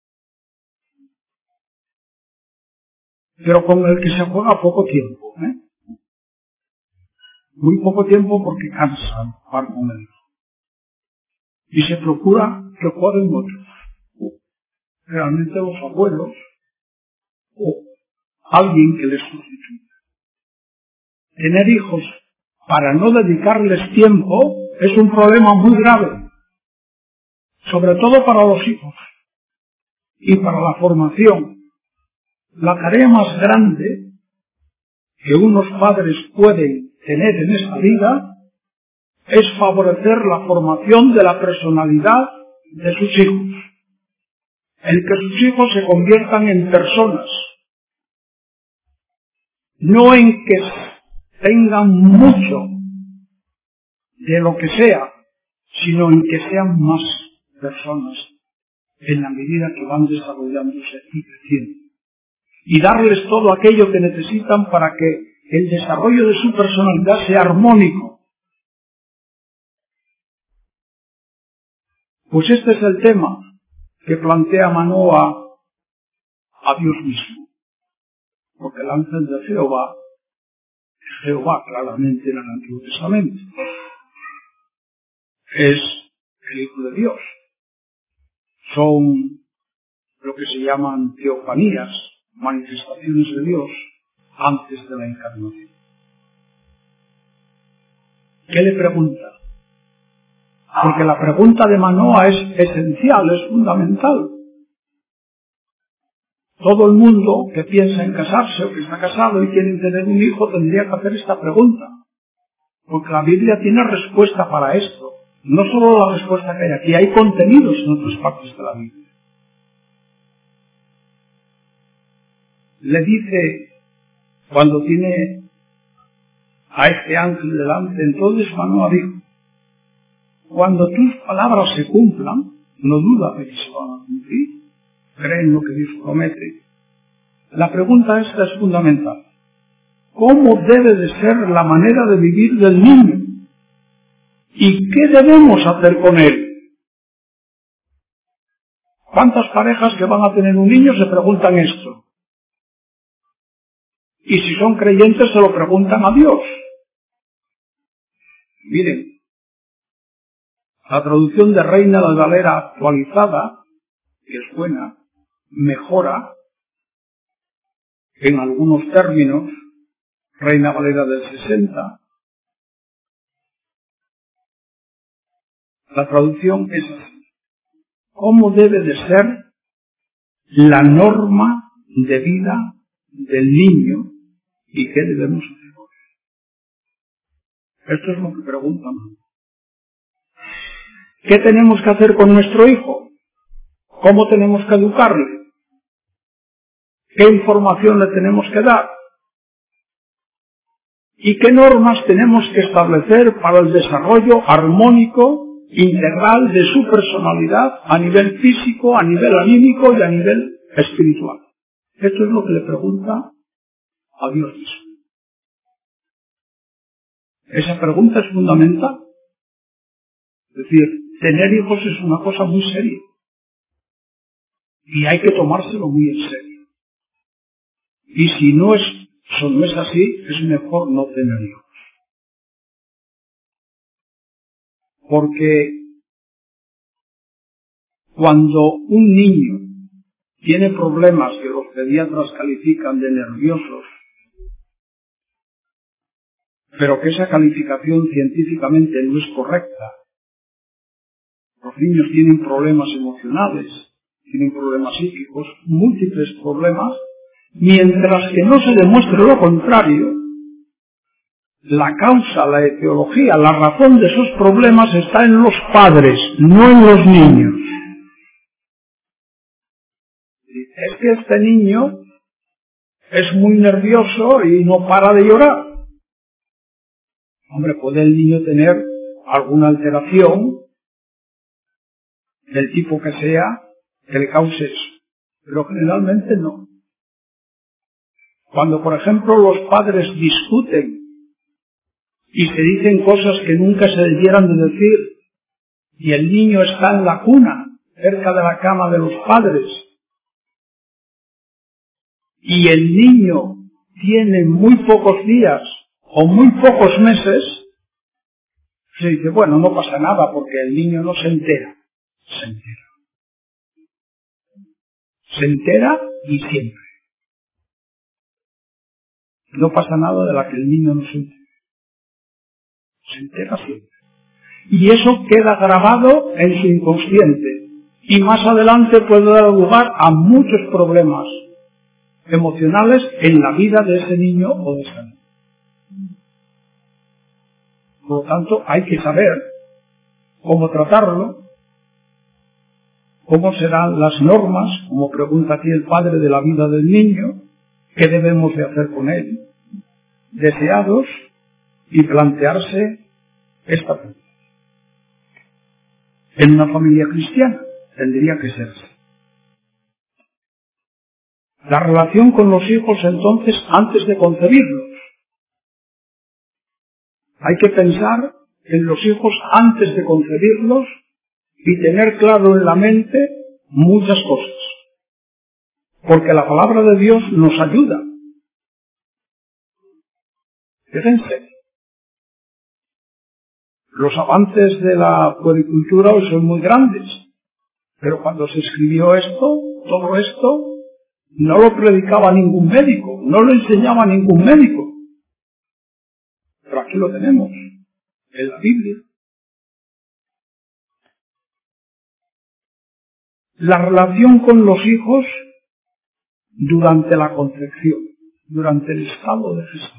A: Pero con el que se juega poco tiempo, Muy poco tiempo porque cansa jugar con él. y se procura que jueguen otros. Realmente los abuelos o alguien que les sustituya. Tener hijos para no dedicarles tiempo es un problema muy grave, sobre todo para los hijos y para la formación. La tarea más grande que unos padres pueden tener en esta vida es favorecer la formación de la personalidad de sus hijos, el que sus hijos se conviertan en personas, no en que tengan mucho de lo que sea, sino en que sean más personas en la medida que van desarrollándose y creciendo. Y darles todo aquello que necesitan para que el desarrollo de su personalidad sea armónico. Pues este es el tema que plantea Manoah a Dios mismo. Porque el ángel de Jehová es Jehová claramente en el Antiguo Testamento. Es el Hijo de Dios. Son lo que se llaman teofanías, manifestaciones de Dios antes de la encarnación. ¿Qué le pregunta? Porque la pregunta de Manoah es esencial, es fundamental. Todo el mundo que piensa en casarse o que está casado y quiere tener un hijo tendría que hacer esta pregunta. Porque la Biblia tiene respuesta para esto. No solo la respuesta que hay aquí, hay contenidos en otras partes de la Biblia. Le dice, cuando tiene a este ángel delante, entonces Manoah dijo, cuando tus palabras se cumplan, no duda de que se van a cumplir, cree en lo que Dios promete. La pregunta esta es fundamental. ¿Cómo debe de ser la manera de vivir del niño? ¿Y qué debemos hacer con él? ¿Cuántas parejas que van a tener un niño se preguntan esto? Y si son creyentes se lo preguntan a Dios. Miren, la traducción de Reina Valera actualizada, que es buena, mejora en algunos términos, Reina Valera del 60. La traducción es así. ¿Cómo debe de ser la norma de vida del niño y qué debemos hacer con él? Esto es lo que preguntan. ¿Qué tenemos que hacer con nuestro hijo? ¿Cómo tenemos que educarle? ¿Qué información le tenemos que dar? ¿Y qué normas tenemos que establecer para el desarrollo armónico, integral de su personalidad a nivel físico, a nivel anímico y a nivel espiritual? Esto es lo que le pregunta a Dios mismo. Esa pregunta es fundamental. Es decir, tener hijos es una cosa muy seria. Y hay que tomárselo muy en serio. Y si no es así, es mejor no tener hijos. Porque cuando un niño tiene problemas que los pediatras califican de nerviosos, pero que esa calificación científicamente no es correcta, los niños tienen problemas emocionales, tienen problemas psíquicos, múltiples problemas, mientras que no se demuestre lo contrario, la causa, la etiología, la razón de esos problemas está en los padres, no en los niños. Es que este niño es muy nervioso y no para de llorar. Hombre, puede el niño tener alguna alteración del tipo que sea que le cause eso, pero generalmente no. Cuando, por ejemplo, los padres discuten y se dicen cosas que nunca se debieran de decir, y el niño está en la cuna, cerca de la cama de los padres, y el niño tiene muy pocos días o muy pocos meses, Se dice, bueno, no pasa nada porque el niño no se entera. Se entera. Se entera y siempre. No pasa nada de la que el niño no se entera. Se entera siempre. Y eso queda grabado en su inconsciente. Y más adelante puede dar lugar a muchos problemas emocionales en la vida de ese niño o de esa niña. Por lo tanto, hay que saber cómo tratarlo, cómo serán las normas, como pregunta aquí el padre, de la vida del niño, qué debemos de hacer con él, deseados, y plantearse esta pregunta. En una familia cristiana tendría que ser así. La relación con los hijos, entonces, antes de concebirlos. Hay que pensar en los hijos antes de concebirlos y tener claro en la mente muchas cosas. Porque la palabra de Dios nos ayuda. Fíjense, los avances de la puericultura hoy son muy grandes, pero cuando se escribió esto, todo esto, no lo predicaba ningún médico, no lo enseñaba ningún médico. Pero aquí lo tenemos, en la Biblia. La relación con los hijos durante la concepción, durante el estado de Jesús.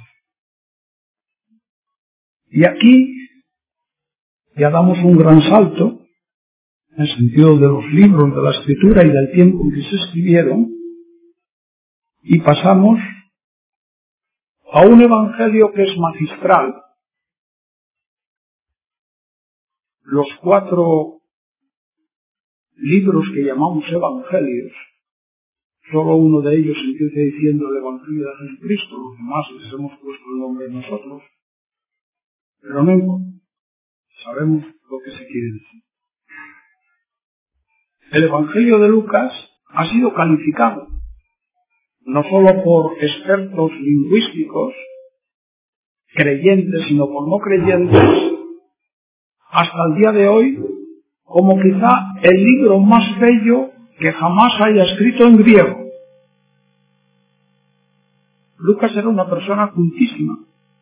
A: Y aquí ya damos un gran salto, en el sentido de los libros de la Escritura y del tiempo en que se escribieron, y pasamos a un evangelio que es magistral. Los 4 libros que llamamos evangelios, solo uno de ellos empieza diciendo el Evangelio de Jesucristo, los demás les hemos puesto el nombre de nosotros, pero no importa, sabemos lo que se quiere decir. El Evangelio de Lucas ha sido calificado, no solo por expertos lingüísticos, creyentes, sino por no creyentes, hasta el día de hoy, como quizá el libro más bello que jamás haya escrito en griego. Lucas era una persona cultísima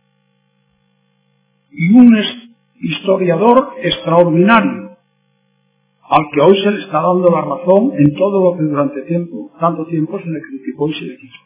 A: y un historiador extraordinario, al que hoy se le está dando la razón en todo lo que durante tanto tiempo se le criticó y se le quiso.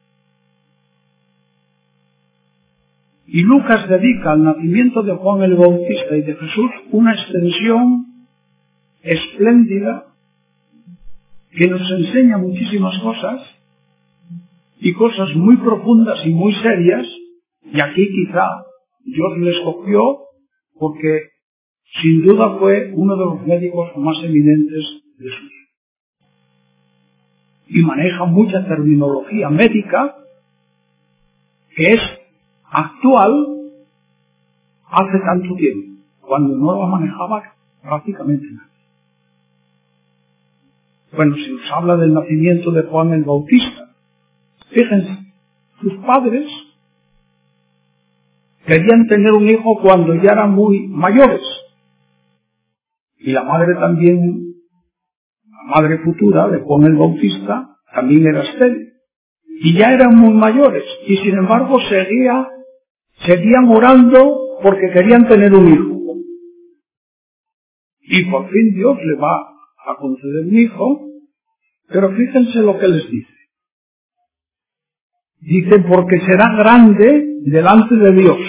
A: Y Lucas dedica al nacimiento de Juan el Bautista y de Jesús una extensión espléndida que nos enseña muchísimas cosas, y cosas muy profundas y muy serias, y aquí quizá Dios le escogió porque sin duda fue uno de los médicos más eminentes de su vida. Y maneja mucha terminología médica que es actual hace tanto tiempo, cuando no la manejaba prácticamente nadie. Bueno, se nos habla del nacimiento de Juan el Bautista. Fíjense, sus padres querían tener un hijo cuando ya eran muy mayores. Y la madre también, la madre futura de Juan el Bautista, también era estéril. Y ya eran muy mayores. Y sin embargo seguían orando porque querían tener un hijo. Y por fin Dios le va a conceder un hijo, pero fíjense lo que les dice. Dice, porque será grande delante de Dios.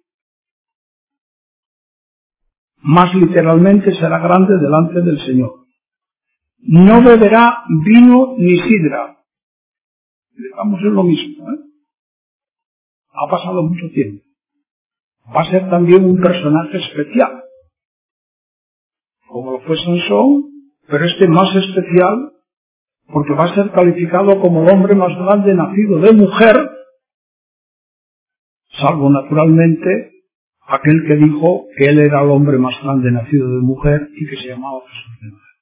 A: Más literalmente, será grande delante del Señor. No beberá vino ni sidra. Estamos en lo mismo, ¿eh? Ha pasado mucho tiempo. Va a ser también un personaje especial, como lo fue Sansón, pero este más especial porque va a ser calificado como el hombre más grande nacido de mujer, salvo naturalmente aquel que dijo que él era el hombre más grande nacido de mujer y que se llamaba Jesús de Nazaret.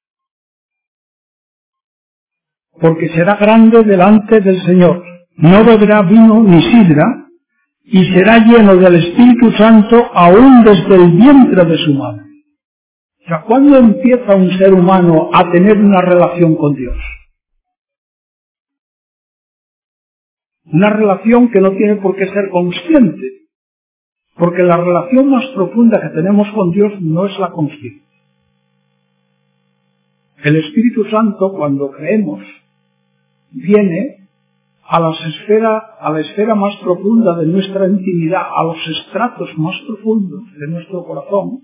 A: Porque será grande delante del Señor, no beberá vino ni sidra, y será lleno del Espíritu Santo aún desde el vientre de su madre. O sea, ¿cuándo empieza un ser humano a tener una relación con Dios? Una relación que no tiene por qué ser consciente, porque la relación más profunda que tenemos con Dios no es la consciente. El Espíritu Santo, cuando creemos, viene a la esfera más profunda de nuestra intimidad, a los estratos más profundos de nuestro corazón.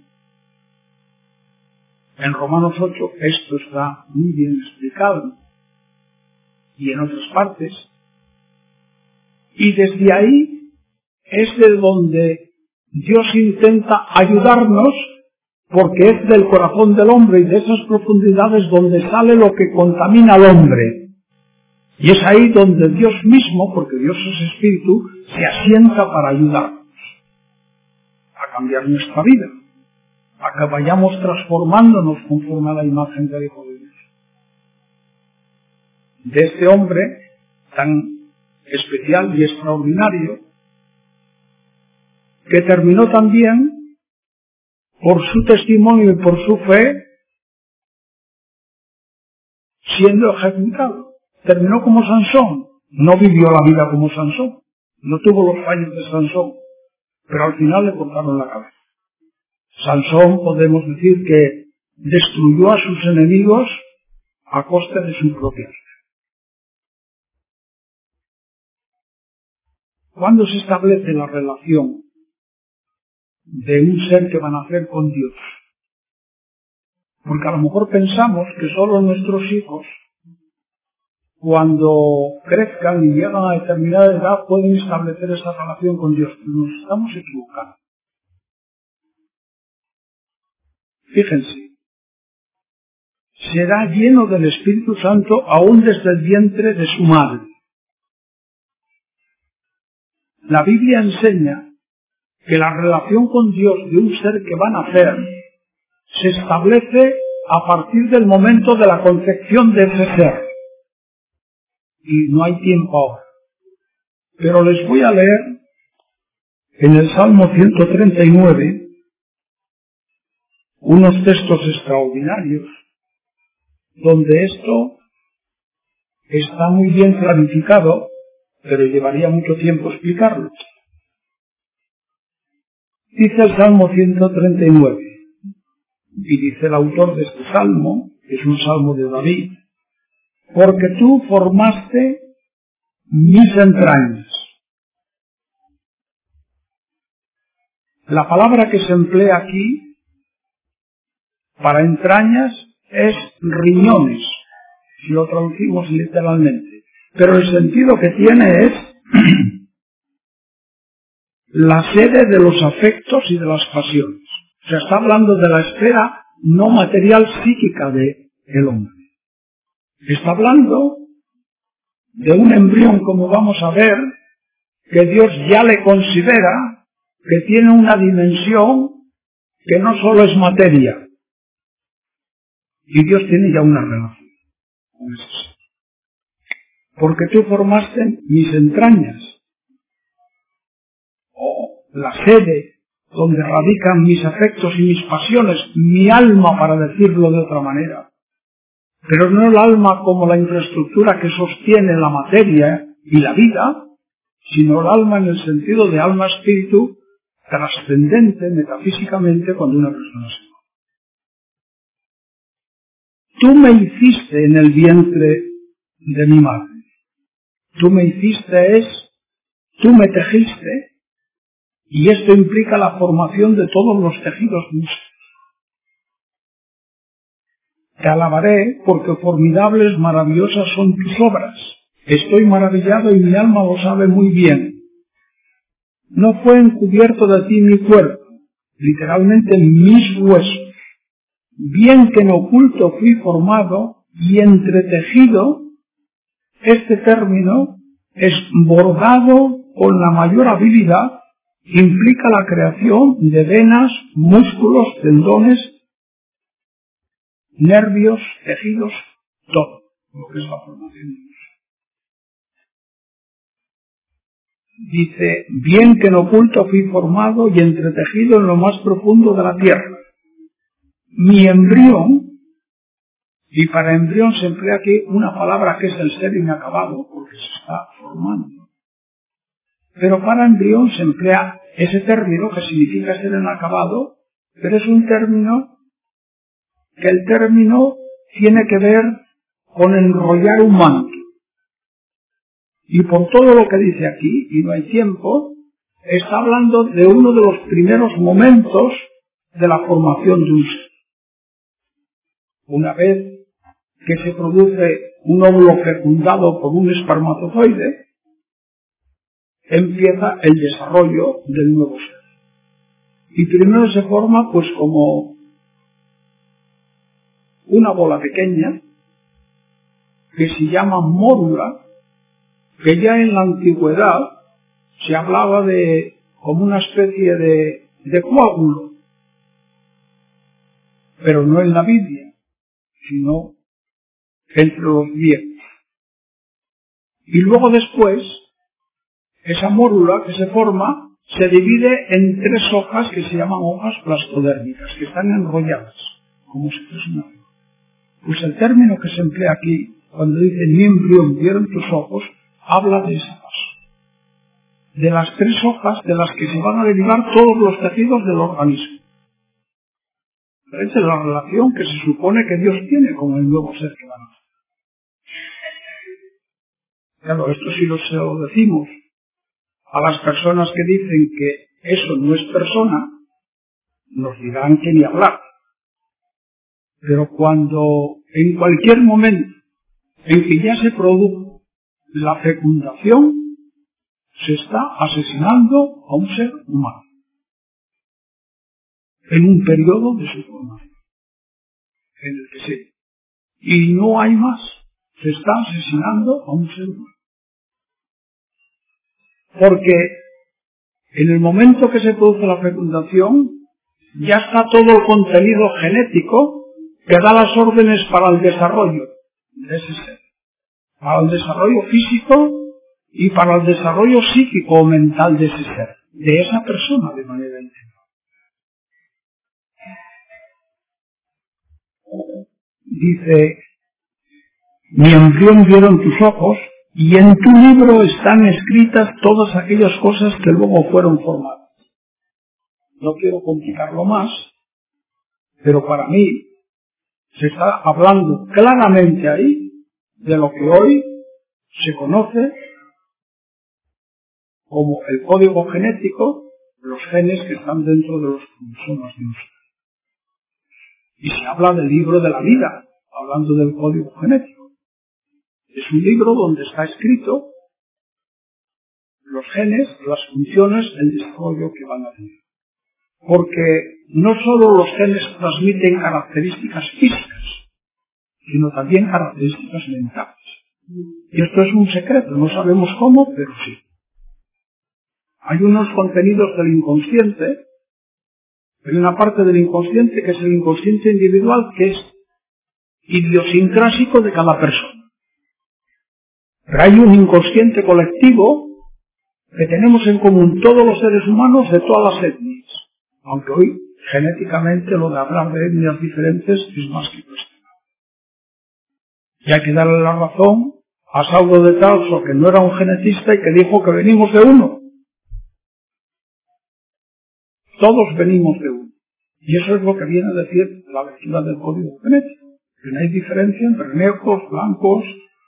A: En Romanos 8 esto está muy bien explicado, y en otras partes. Y desde ahí es de donde Dios intenta ayudarnos, porque es del corazón del hombre y de esas profundidades donde sale lo que contamina al hombre. Y es ahí donde Dios mismo, porque Dios es Espíritu, se asienta para ayudarnos a cambiar nuestra vida, a que vayamos transformándonos conforme a la imagen del Hijo de Dios. De este hombre tan especial y extraordinario, que terminó también, por su testimonio y por su fe, siendo ejecutado. Terminó como Sansón, no vivió la vida como Sansón, no tuvo los fallos de Sansón, pero al final le cortaron la cabeza. Sansón, podemos decir que destruyó a sus enemigos a costa de su propia vida. ¿Cuándo se establece la relación de un ser que va a nacer con Dios? Porque a lo mejor pensamos que solo nuestros hijos, cuando crezcan y llegan a determinada edad, pueden establecer esa relación con Dios. Nos estamos equivocando. Fíjense, será lleno del Espíritu Santo aún desde el vientre de su madre. La Biblia enseña que la relación con Dios de un ser que va a nacer se establece a partir del momento de la concepción de ese ser. Y no hay tiempo ahora. Pero les voy a leer en el Salmo 139 unos textos extraordinarios donde esto está muy bien clarificado, pero llevaría mucho tiempo explicarlo. Dice el Salmo 139, y dice el autor de este salmo, que es un salmo de David, porque tú formaste mis entrañas. La palabra que se emplea aquí para entrañas es riñones, si lo traducimos literalmente. Pero el sentido que tiene es la sede de los afectos y de las pasiones. O sea, está hablando de la esfera no material psíquica del hombre. Está hablando de un embrión, como vamos a ver, que Dios ya le considera que tiene una dimensión que no solo es materia. Y Dios tiene ya una relación con eso. Porque tú formaste mis entrañas, o la sede donde radican mis afectos y mis pasiones, mi alma, para decirlo de otra manera. Pero no el alma como la infraestructura que sostiene la materia y la vida, sino el alma en el sentido de alma-espíritu trascendente metafísicamente cuando una persona se muere. Tú me hiciste en el vientre de mi madre. Tú me hiciste tú me tejiste, y esto implica la formación de todos los tejidos místicos. Te alabaré porque formidables, maravillosas son tus obras. Estoy maravillado y mi alma lo sabe muy bien. No fue encubierto de ti mi cuerpo, literalmente mis huesos. Bien que en oculto fui formado y entretejido. Este término es bordado con la mayor habilidad, implica la creación de venas, músculos, tendones, nervios, tejidos, todo lo que es la formación. Dice, bien que en oculto fui formado y entretejido en lo más profundo de la tierra. Mi embrión, y para embrión se emplea aquí una palabra que es el ser inacabado, porque se está formando. Pero para embrión se emplea ese término que significa ser inacabado, pero es un término que el término tiene que ver con enrollar un manto. Y por todo lo que dice aquí, y no hay tiempo, está hablando de uno de los primeros momentos de la formación de un ser. Una vez que se produce un óvulo fecundado por un espermatozoide, empieza el desarrollo del nuevo ser. Y primero se forma pues como una bola pequeña que se llama mórula, que ya en la antigüedad se hablaba de como una especie de coágulo, pero no en la Biblia, sino entre los griegos. Y luego después, esa mórula que se forma se divide en 3 hojas que se llaman hojas plastodérmicas, que están enrolladas, como si fuese una flor. Pues el término que se emplea aquí, cuando dice mi embrión vieron tus ojos, habla de ese paso. De las 3 hojas de las que se van a derivar todos los tejidos del organismo. Esa es la relación que se supone que Dios tiene con el nuevo ser que va a nacer. Claro, esto sí se lo decimos a las personas que dicen que eso no es persona, nos dirán que ni hablar. Pero cuando en cualquier momento en que ya se produjo la fecundación, se está asesinando a un ser humano en un periodo de su formación, en el que se... Y no hay más, se está asesinando a un ser humano. Porque en el momento que se produce la fecundación, ya está todo el contenido genético que da las órdenes para el desarrollo de ese ser, para el desarrollo físico y para el desarrollo psíquico o mental de ese ser, de esa persona de manera integral. Dice, mi embrión vieron tus ojos y en tu libro están escritas todas aquellas cosas que luego fueron formadas. No quiero complicarlo más, pero para mí se está hablando claramente ahí de lo que hoy se conoce como el código genético, los genes que están dentro de los cromosomas de un ser. Y se habla del libro de la vida, hablando del código genético. Es un libro donde está escrito los genes, las funciones, el desarrollo que van a tener. Porque no solo los genes transmiten características físicas, sino también características mentales. Y esto es un secreto, no sabemos cómo, pero sí. Hay unos contenidos del inconsciente, hay una parte del inconsciente que es el inconsciente individual, que es idiosincrásico de cada persona. Pero hay un inconsciente colectivo que tenemos en común todos los seres humanos de todas las etnias, aunque hoy genéticamente lo de hablar de etnias diferentes es más que cuestionable. Y hay que darle la razón a Saulo de Tarso, que no era un genetista y que dijo que venimos de uno. Todos venimos de uno. Y eso es lo que viene a decir la lectura del código genético. Que no hay diferencia entre negros, blancos,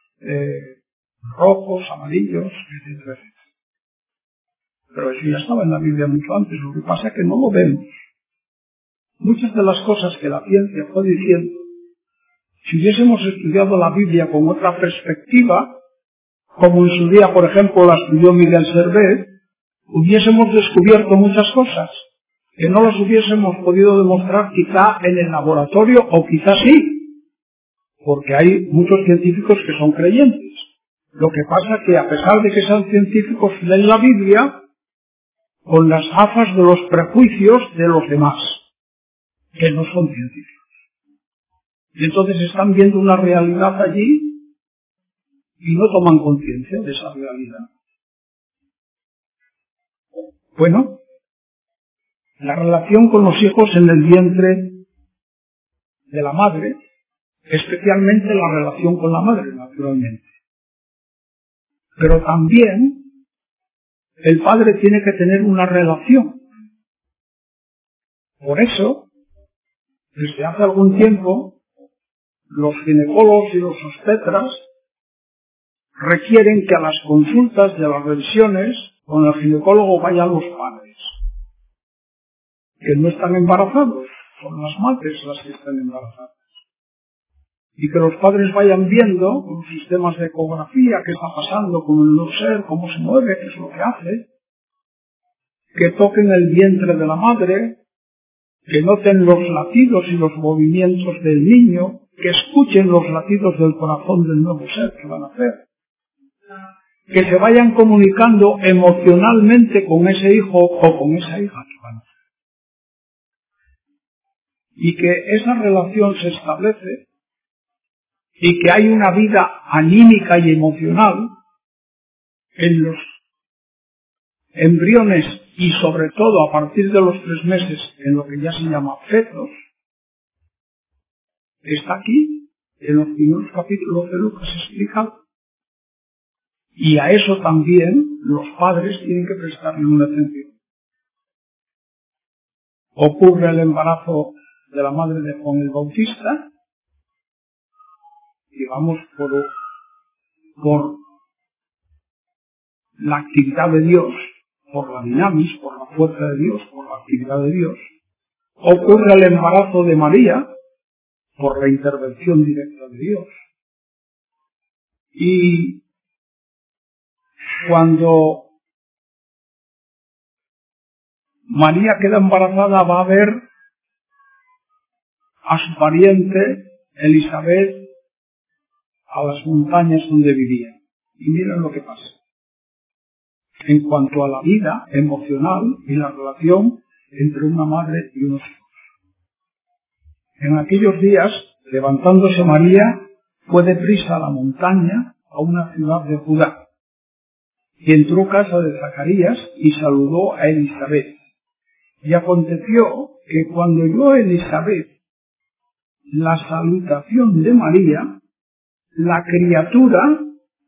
A: rojos, amarillos, etcétera, etcétera. Pero eso ya estaba en la Biblia mucho antes, lo que pasa es que no lo vemos. Muchas de las cosas que la ciencia fue diciendo, si hubiésemos estudiado la Biblia con otra perspectiva, como en su día, por ejemplo, la estudió Miguel Servet, hubiésemos descubierto muchas cosas que no las hubiésemos podido demostrar quizá en el laboratorio, o quizá sí, porque hay muchos científicos que son creyentes. Lo que pasa es que a pesar de que sean científicos, leen la Biblia con las gafas de los prejuicios de los demás, que no son científicos. Y entonces están viendo una realidad allí y no toman conciencia de esa realidad. Bueno, la relación con los hijos en el vientre de la madre, especialmente la relación con la madre, naturalmente. Pero también el padre tiene que tener una relación. Por eso, desde hace algún tiempo, los ginecólogos y los obstetras requieren que a las consultas de las revisiones con el ginecólogo vayan los padres, que no están embarazados, son las madres las que están embarazadas. Y que los padres vayan viendo con sistemas de ecografía qué está pasando con el nuevo ser, cómo se mueve, qué es lo que hace, que toquen el vientre de la madre, que noten los latidos y los movimientos del niño, que escuchen los latidos del corazón del nuevo ser que van a hacer, que se vayan comunicando emocionalmente con ese hijo o con esa hija que van a hacer. Y que esa relación se establece y que hay una vida anímica y emocional en los embriones y sobre todo a partir de los 3 meses en lo que ya se llama fetos, está aquí en los primeros capítulos de Lucas explicado. Y a eso también los padres tienen que prestarle una atención. Ocurre el embarazo de la madre de Juan el Bautista, digamos por la actividad de Dios, por la dinamis, por la fuerza de Dios, por la actividad de Dios. Ocurre el embarazo de María por la intervención directa de Dios. Y cuando María queda embarazada va a ver a su pariente Elizabeth a las montañas donde vivía. Y miren lo que pasa. En cuanto a la vida emocional y la relación entre una madre y unos hijos. En aquellos días, levantándose María, fue deprisa a la montaña, a una ciudad de Judá, y entró a casa de Zacarías y saludó a Elizabeth. Y aconteció que cuando oyó Elizabeth la salutación de María, la criatura,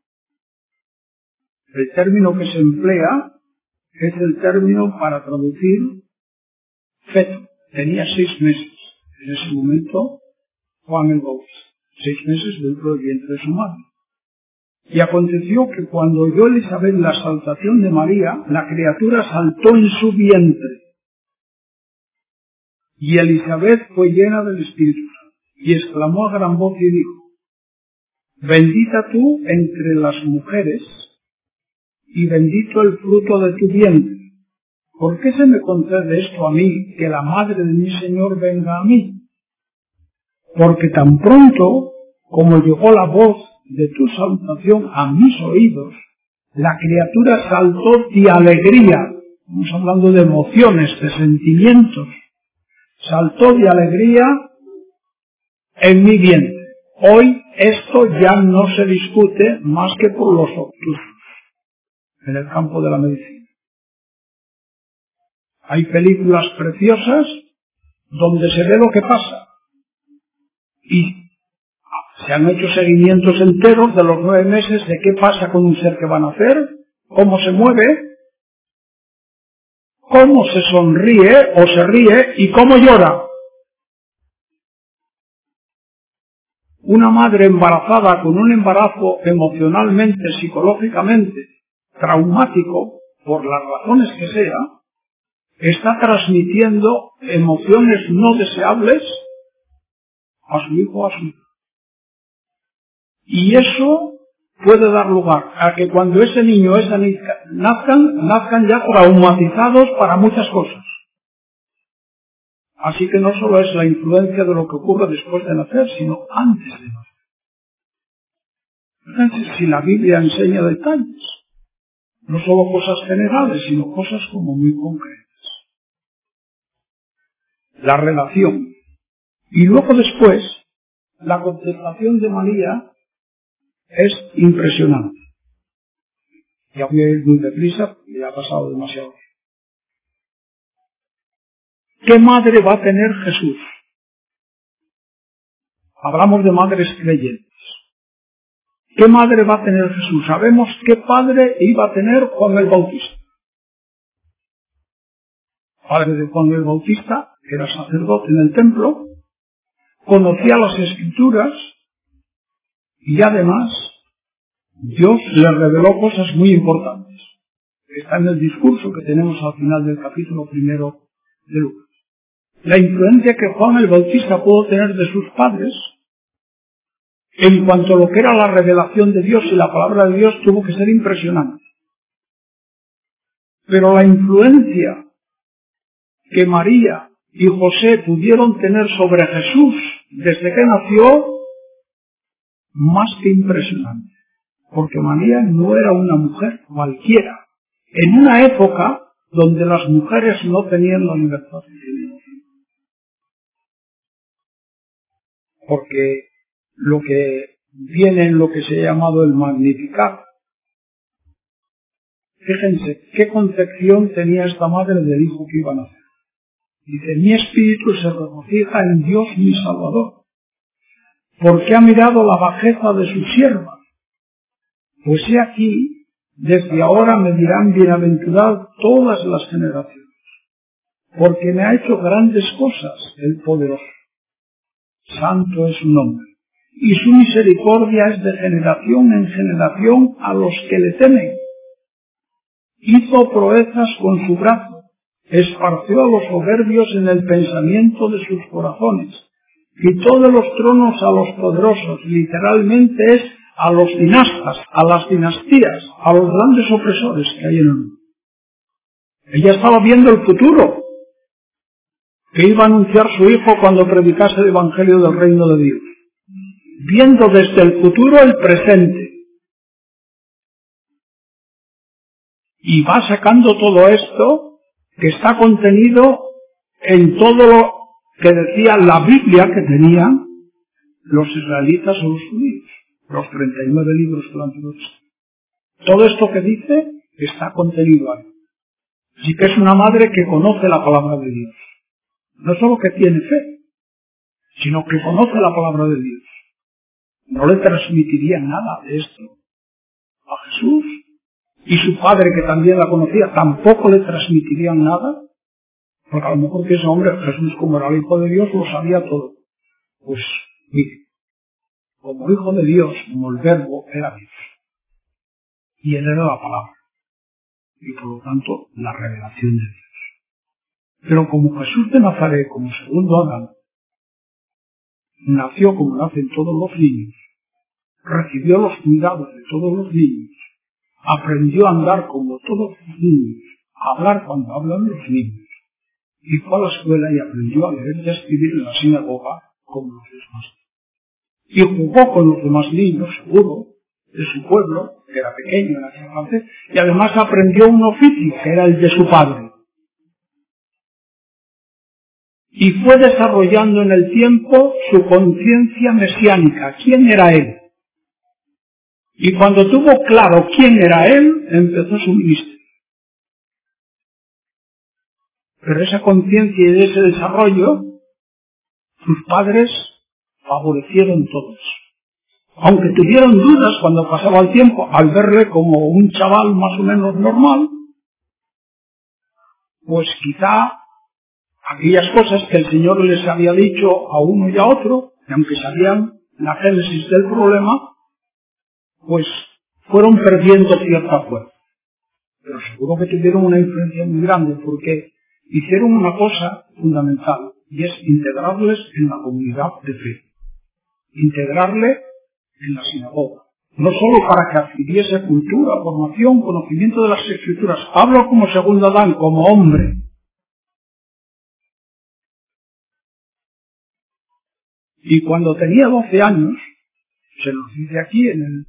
A: el término que se emplea es el término para traducir feto. Tenía 6 meses. En ese momento, Juan el Bautista. 6 meses dentro del vientre de su madre. Y aconteció que cuando oyó Elizabeth la salutación de María, la criatura saltó en su vientre. Y Elizabeth fue llena del Espíritu Santo. Y exclamó a gran voz y dijo: Bendita tú entre las mujeres, y bendito el fruto de tu vientre. ¿Por qué se me concede esto a mí, que la madre de mi Señor venga a mí? Porque tan pronto como llegó la voz de tu salutación a mis oídos, la criatura saltó de alegría. Estamos hablando de emociones, de sentimientos. Saltó de alegría en mi vientre. Hoy esto ya no se discute más que por los obtusos en el campo de la medicina. Hay películas preciosas donde se ve lo que pasa. Y se han hecho seguimientos enteros de los 9 meses de qué pasa con un ser que va a nacer, cómo se mueve, cómo se sonríe o se ríe y cómo llora. Una madre embarazada con un embarazo emocionalmente, psicológicamente traumático, por las razones que sea, está transmitiendo emociones no deseables a su hijo o a su hija. Y eso puede dar lugar a que cuando ese niño o esa niña nazcan ya traumatizados para muchas cosas. Así que no solo es la influencia de lo que ocurre después de nacer, sino antes de nacer. Entonces, si la Biblia enseña detalles, no solo cosas generales, sino cosas como muy concretas. La relación. Y luego después, la contestación de María es impresionante. Ya voy a ir muy deprisa, ya ha pasado demasiado. ¿qué madre va a tener Jesús? Hablamos de madres creyentes. ¿Qué madre va a tener Jesús? Sabemos qué padre iba a tener Juan el Bautista. Padre de Juan el Bautista, era sacerdote en el templo, conocía las Escrituras y además Dios le reveló cosas muy importantes. Está en el discurso que tenemos al final del capítulo 1 de Lucas. La influencia que Juan el Bautista pudo tener de sus padres en cuanto a lo que era la revelación de Dios y la palabra de Dios tuvo que ser impresionante. Pero la influencia que María y José pudieron tener sobre Jesús desde que nació, más que impresionante. Porque María no era una mujer cualquiera. En una época donde las mujeres no tenían la libertad que tienen. Porque lo que viene en lo que se ha llamado el Magnificat. Fíjense qué concepción tenía esta madre del hijo que iba a nacer. Dice, mi espíritu se regocija en Dios mi Salvador, porque ha mirado la bajeza de su sierva. Pues he aquí, desde ahora me dirán bienaventuradas todas las generaciones, porque me ha hecho grandes cosas el poderoso. Santo es su nombre, y su misericordia es de generación en generación a los que le temen. Hizo proezas con su brazo, esparció a los soberbios en el pensamiento de sus corazones, quitó de los tronos a los poderosos, literalmente es a los dinastas, a las dinastías, a los grandes opresores que hay en el mundo. Ella estaba viendo el futuro, que iba a anunciar su hijo cuando predicase el Evangelio del Reino de Dios. Viendo desde el futuro el presente. Y va sacando todo esto que está contenido en todo lo que decía la Biblia que tenían los israelitas o los judíos. Los 39 libros del Antiguo Testamento. Todo esto que dice está contenido ahí. Así que es una madre que conoce la palabra de Dios. No solo que tiene fe, sino que conoce la palabra de Dios. No le transmitiría nada de esto a Jesús. Y su padre, que también la conocía, tampoco le transmitirían nada. Porque a lo mejor que ese hombre, Jesús, como era el Hijo de Dios, lo sabía todo. Pues, mire, como Hijo de Dios, como el Verbo era Dios. Y él era la palabra. Y por lo tanto, la revelación de Dios. Pero como Jesús de Nazaret, como segundo Adán, nació como nacen todos los niños, recibió los cuidados de todos los niños, aprendió a andar como todos los niños, a hablar cuando hablan los niños, y fue a la escuela y aprendió a leer y a escribir en la sinagoga como los demás. Y jugó con los demás niños, seguro, de su pueblo, que era pequeño en aquel entonces, y además aprendió un oficio, que era el de su padre. Y fue desarrollando en el tiempo su conciencia mesiánica. ¿Quién era él? Y cuando tuvo claro quién era él, empezó su ministerio. Pero esa conciencia y ese desarrollo, sus padres favorecieron todo eso. Aunque tuvieron dudas cuando pasaba el tiempo, al verle como un chaval más o menos normal, pues quizá aquellas cosas que el Señor les había dicho a uno y a otro, que aunque sabían la génesis del problema, pues fueron perdiendo cierta fuerza. Pero seguro que tuvieron una influencia muy grande porque hicieron una cosa fundamental y es integrarles en la comunidad de fe. Integrarle en la sinagoga. No solo para que adquiriese cultura, formación, conocimiento de las Escrituras. Hablo como segundo Adán, como hombre. Y cuando tenía 12 años, se nos dice aquí en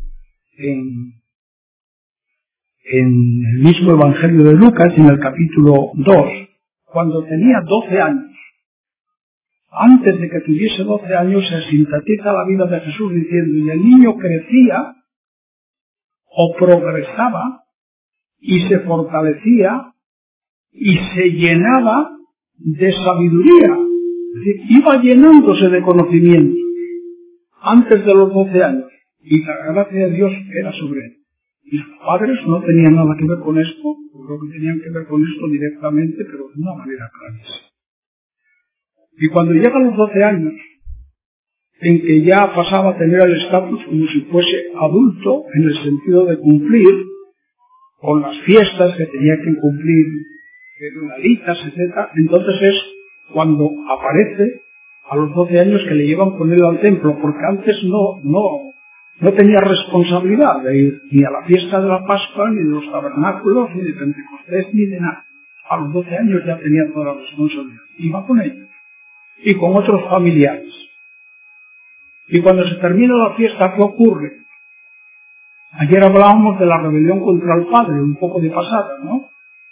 A: el mismo Evangelio de Lucas, en el capítulo 2, cuando tenía 12 años, antes de que tuviese 12 años, se sintetiza la vida de Jesús diciendo, y el niño crecía o progresaba y se fortalecía y se llenaba de sabiduría. Es decir, iba llenándose de conocimiento antes de los 12 años. Y la gracia de Dios era sobre él. Y sus padres no tenían nada que ver con esto, creo que tenían que ver con esto directamente, pero de una manera clarísima. Y cuando llega a los 12 años, en que ya pasaba a tener el estatus como si fuese adulto, en el sentido de cumplir con las fiestas que tenía que cumplir, regalitas, etc., entonces es cuando aparece a los 12 años que le llevan con él al templo, porque antes no tenía responsabilidad de ir ni a la fiesta de la Pascua, ni de los tabernáculos, ni de Pentecostés, ni de nada. A los 12 años ya tenía toda la responsabilidad. Iba con ellos y con otros familiares. Y cuando se termina la fiesta, ¿qué ocurre? Ayer hablábamos de la rebelión contra el Padre, un poco de pasada, ¿no?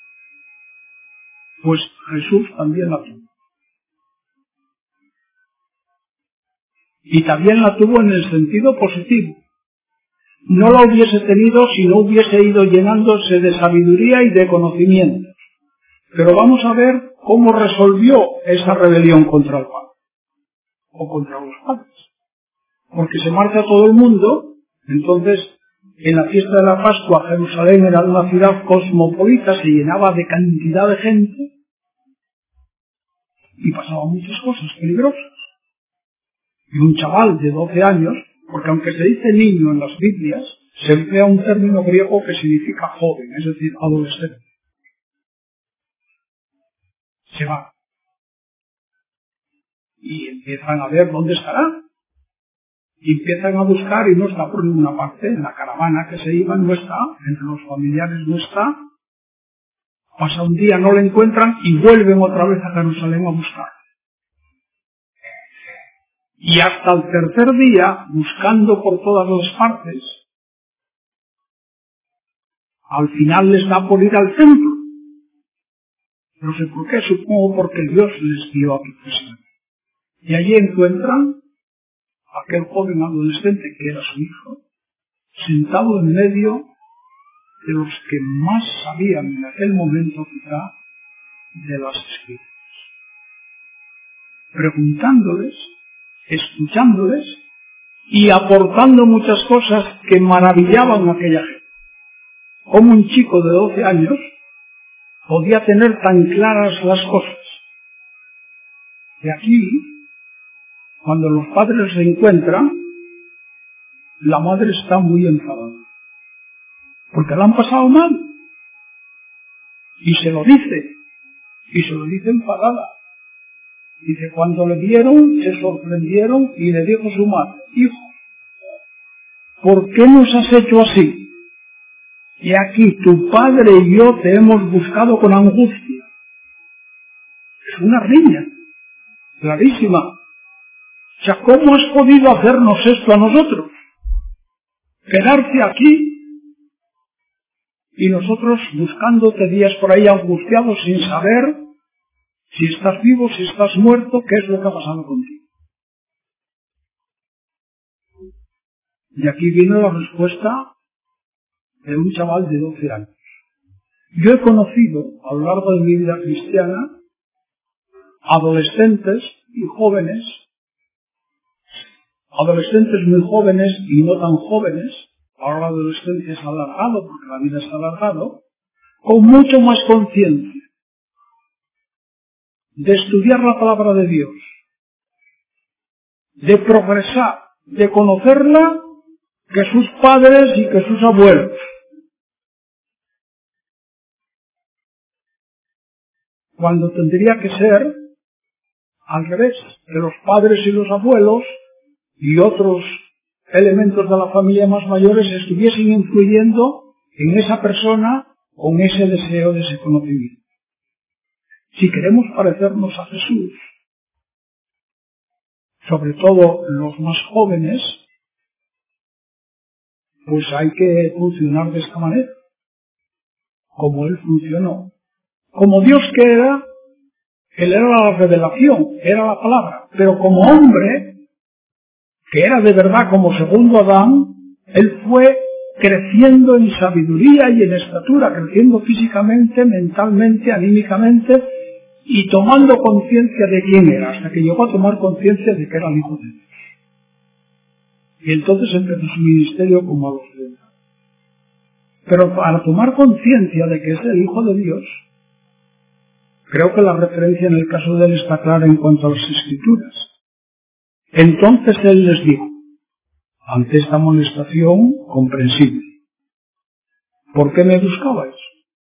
A: Pues Jesús también la tuvo. Y también la tuvo en el sentido positivo. No la hubiese tenido si no hubiese ido llenándose de sabiduría y de conocimiento. Pero vamos a ver cómo resolvió esa rebelión contra el Padre. O contra los padres. Porque se marcha todo el mundo, entonces en la fiesta de la Pascua Jerusalén era una ciudad cosmopolita, se llenaba de cantidad de gente y pasaban muchas cosas peligrosas. Y un chaval de 12 años, porque aunque se dice niño en las Biblias, se emplea un término griego que significa joven, es decir, adolescente. Se va. Y empiezan a ver dónde estará. Y empiezan a buscar y no está por ninguna parte. En la caravana que se iban no está, entre los familiares no está. Pasa un día, no le encuentran y vuelven otra vez a Jerusalén a buscar. Y hasta el tercer día, buscando por todas las partes, al final les da por ir al templo. No sé por qué, supongo porque Dios les dio a que fuesen. Y allí encuentran a aquel joven adolescente que era su hijo, sentado en medio de los que más sabían en aquel momento quizá de las Escrituras. Preguntándoles, escuchándoles y aportando muchas cosas que maravillaban a aquella gente. Como un chico de 12 años podía tener tan claras las cosas. Y aquí, cuando los padres se encuentran, la madre está muy enfadada. Porque la han pasado mal. Y se lo dice. Y se lo dice enfadada. Dice, cuando le vieron, se sorprendieron y le dijo su madre, hijo, ¿por qué nos has hecho así? Y aquí tu padre y yo te hemos buscado con angustia. Es una riña, clarísima. O sea, ¿cómo has podido hacernos esto a nosotros? Quedarte aquí y nosotros buscándote días por ahí angustiados sin saber si estás vivo, si estás muerto, qué es lo que ha pasado contigo. Y aquí viene la respuesta de un chaval de 12 años. Yo he conocido a lo largo de mi vida cristiana adolescentes y jóvenes, adolescentes muy jóvenes y no tan jóvenes, ahora la adolescencia es alargado porque la vida es alargado, con mucho más conciencia de estudiar la palabra de Dios, de progresar, de conocerla, que sus padres y que sus abuelos. Cuando tendría que ser al revés, que los padres y los abuelos y otros elementos de la familia más mayores estuviesen influyendo en esa persona con ese deseo de ese conocimiento. Si queremos parecernos a Jesús, sobre todo los más jóvenes, pues hay que funcionar de esta manera, como Él funcionó. Como Dios que era, Él era la revelación, era la palabra, pero como hombre, que era de verdad como segundo Adán, Él fue creciendo en sabiduría y en estatura, creciendo físicamente, mentalmente, anímicamente, y tomando conciencia de quién era, hasta que llegó a tomar conciencia de que era el Hijo de Dios. Y entonces empezó su ministerio como a los 30. Pero para tomar conciencia de que es el Hijo de Dios, creo que la referencia en el caso de él está clara en cuanto a las Escrituras. Entonces él les dijo, ante esta amonestación comprensible, ¿por qué me buscabais?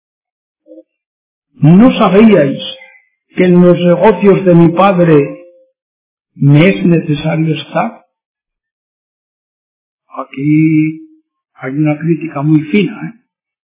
A: ¿No sabíais que en los negocios de mi Padre me es necesario estar? Aquí hay una crítica muy fina,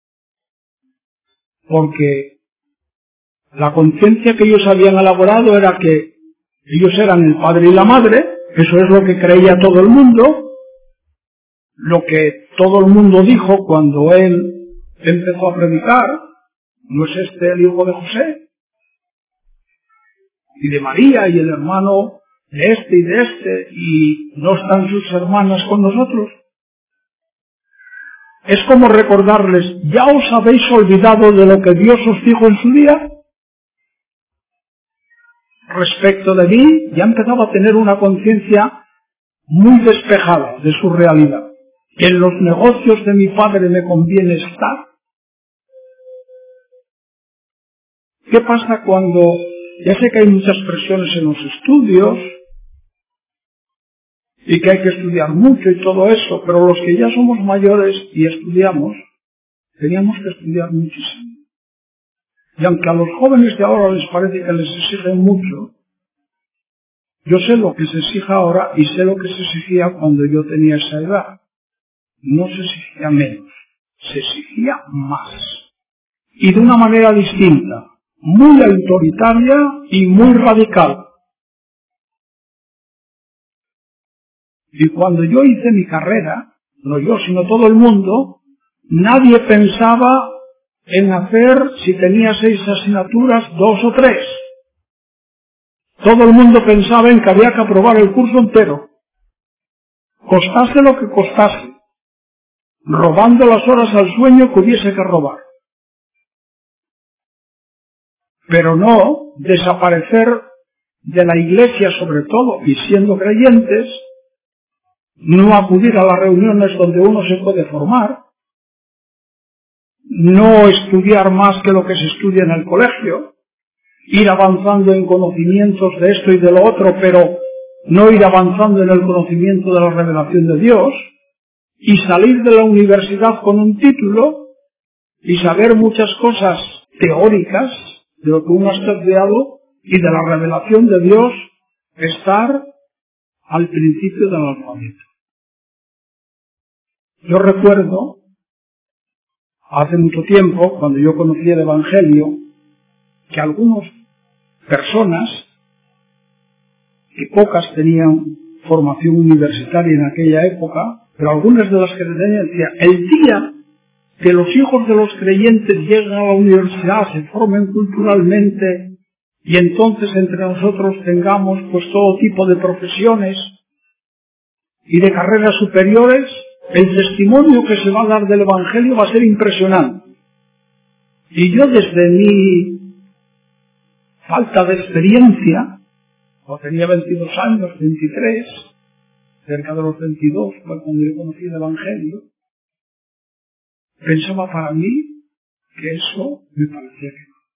A: porque la conciencia que ellos habían elaborado era que ellos eran el padre y la madre, eso es lo que creía todo el mundo, lo que todo el mundo dijo cuando él empezó a predicar, ¿no es este el hijo de José? Y de María y el hermano de este y de este, y no están sus hermanas con nosotros. Es como recordarles, ¿ya os habéis olvidado de lo que Dios os dijo en su día? Respecto de mí, ya empezaba a tener una conciencia muy despejada de su realidad. En los negocios de mi Padre me conviene estar. ¿Qué pasa cuando, ya sé que hay muchas presiones en los estudios, y que hay que estudiar mucho y todo eso, pero los que ya somos mayores y estudiamos, teníamos que estudiar muchísimo. Y aunque a los jóvenes de ahora les parece que les exigen mucho, yo sé lo que se exige ahora y sé lo que se exigía cuando yo tenía esa edad. No se exigía menos, se exigía más. Y de una manera distinta, muy autoritaria y muy radical. Y cuando yo hice mi carrera, no yo, sino todo el mundo, nadie pensaba en hacer, si tenía 6 asignaturas, 2 o 3. Todo el mundo pensaba en que había que aprobar el curso entero, costase lo que costase, robando las horas al sueño que hubiese que robar. Pero no desaparecer de la iglesia, sobre todo, y siendo creyentes, no acudir a las reuniones donde uno se puede formar, no estudiar más que lo que se estudia en el colegio, ir avanzando en conocimientos de esto y de lo otro, pero no ir avanzando en el conocimiento de la revelación de Dios, y salir de la universidad con un título y saber muchas cosas teóricas de lo que uno ha estudiado y de la revelación de Dios, estar al principio del alfabeto. Yo recuerdo, hace mucho tiempo, cuando yo conocí el Evangelio, que algunas personas, que pocas tenían formación universitaria en aquella época, pero algunas de las que tenían decían, el día que los hijos de los creyentes lleguen a la universidad, se formen culturalmente, y entonces entre nosotros tengamos pues todo tipo de profesiones y de carreras superiores, el testimonio que se va a dar del Evangelio va a ser impresionante. Y yo desde mi falta de experiencia, cuando tenía 22 años, 23, cerca de los 22, fue cuando yo conocí el Evangelio, pensaba para mí que eso me parecía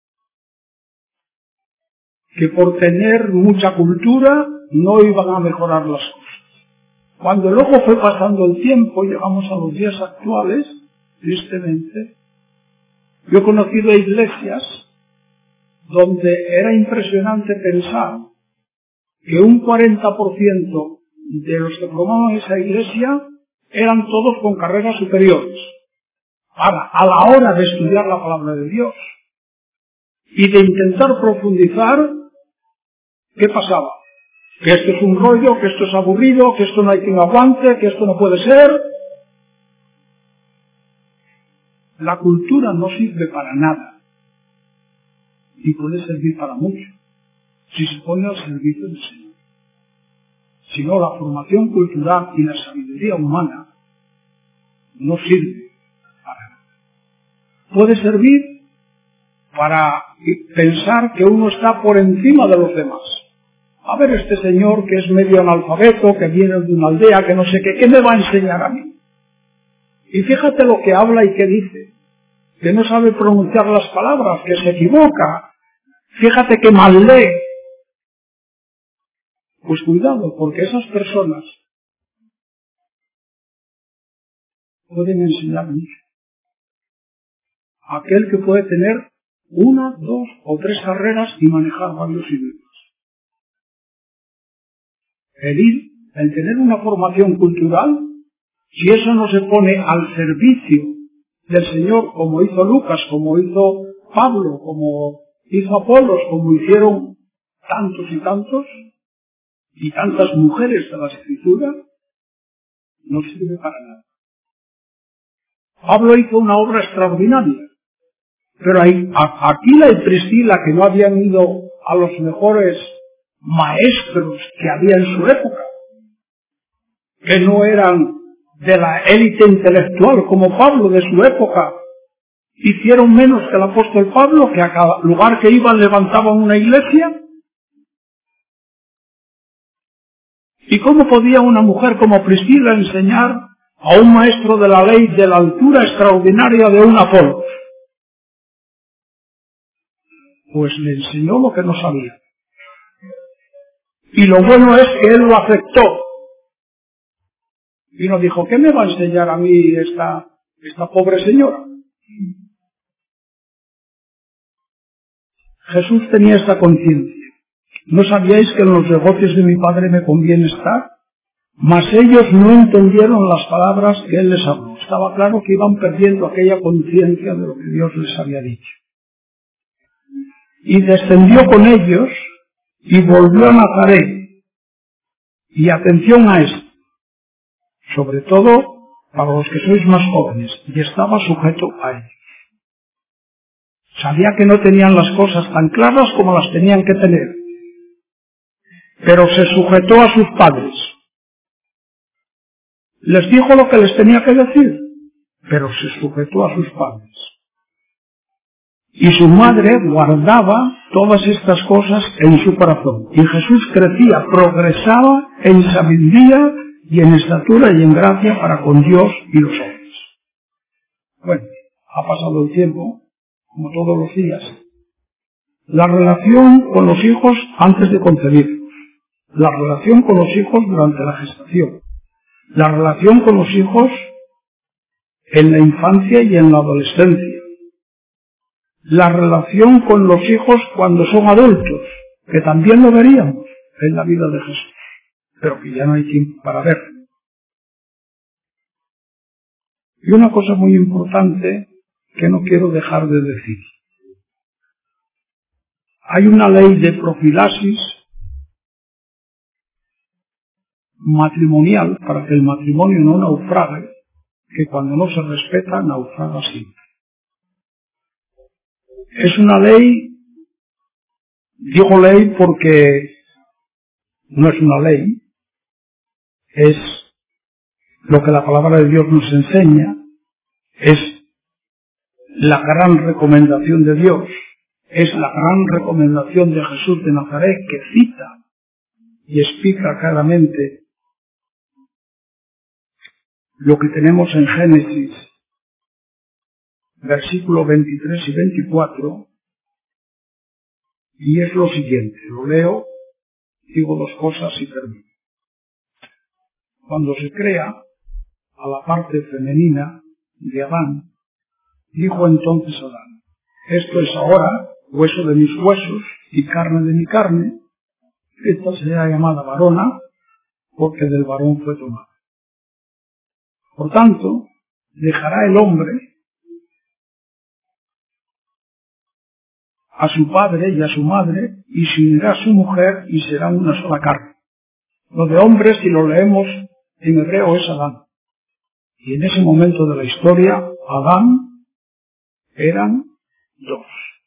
A: que por tener mucha cultura no iban a mejorar las cosas. Cuando luego fue pasando el tiempo, llegamos a los días actuales, tristemente, yo he conocido iglesias donde era impresionante pensar que un 40% de los que formaban esa iglesia eran todos con carreras superiores. Ahora, a la hora de estudiar la palabra de Dios y de intentar profundizar, ¿qué pasaba? Que esto es un rollo, que esto es aburrido, que esto no hay quien aguante, que esto no puede ser. La cultura no sirve para nada y puede servir para mucho si se pone al servicio del Señor. Si no, la formación cultural y la sabiduría humana no sirve para nada. Puede servir para pensar que uno está por encima de los demás. A ver, este señor que es medio analfabeto, que viene de una aldea, que no sé qué me va a enseñar a mí? Y fíjate lo que habla y qué dice, que no sabe pronunciar las palabras, que se equivoca, fíjate que mal lee. Pues cuidado, porque esas personas pueden enseñar mucho. Aquel que puede tener 1, 2 o 3 carreras y manejar varios idiomas. El tener una formación cultural, si eso no se pone al servicio del Señor, como hizo Lucas, como hizo Pablo, como hizo Apolos, como hicieron tantos y tantas mujeres de la Escritura, no sirve para nada. Pablo hizo una obra extraordinaria, pero Aquila y Priscila, que no habían ido a los mejores maestros que había en su época, que no eran de la élite intelectual como Pablo de su época, hicieron menos que el apóstol Pablo, que a cada lugar que iban levantaban una iglesia. ¿Y cómo podía una mujer como Priscila enseñar a un maestro de la ley de la altura extraordinaria de un Apolo? Pues le enseñó lo que no sabía. Y lo bueno es que él lo aceptó. Y nos dijo, ¿qué me va a enseñar a mí esta pobre señora? Jesús tenía esta conciencia. ¿No sabíais que en los negocios de mi Padre me conviene estar? Mas ellos no entendieron las palabras que él les habló. Estaba claro que iban perdiendo aquella conciencia de lo que Dios les había dicho. Y descendió con ellos y volvió a Nazaret. Y atención a esto, sobre todo para los que sois más jóvenes, y estaba sujeto a ellos. Sabía que no tenían las cosas tan claras como las tenían que tener, pero se sujetó a sus padres. Les dijo lo que les tenía que decir, pero se sujetó a sus padres. Y su madre guardaba todas estas cosas en su corazón. Y Jesús crecía, progresaba en sabiduría y en estatura y en gracia para con Dios y los hombres. Bueno, ha pasado el tiempo, como todos los días. La relación con los hijos antes de concebirlos. La relación con los hijos durante la gestación. La relación con los hijos en la infancia y en la adolescencia. La relación con los hijos cuando son adultos, que también lo veríamos en la vida de Jesús, pero que ya no hay tiempo para ver. Y una cosa muy importante que no quiero dejar de decir. Hay una ley de profilaxis matrimonial para que el matrimonio no naufrague, que cuando no se respeta, naufraga siempre. Es una ley, digo ley porque no es una ley, es lo que la palabra de Dios nos enseña, es la gran recomendación de Dios, es la gran recomendación de Jesús de Nazaret, que cita y explica claramente lo que tenemos en Génesis, versículos 23 y 24, y es lo siguiente, lo leo, digo dos cosas y termino. Cuando se crea a la parte femenina de Adán, dijo entonces Adán, esto es ahora hueso de mis huesos y carne de mi carne, esta será llamada varona, porque del varón fue tomada. Por tanto, dejará el hombre a su padre y a su madre, y se unirá a su mujer, y serán una sola carne. Lo de hombre, si lo leemos en hebreo, es Adán. Y en ese momento de la historia, Adán eran dos.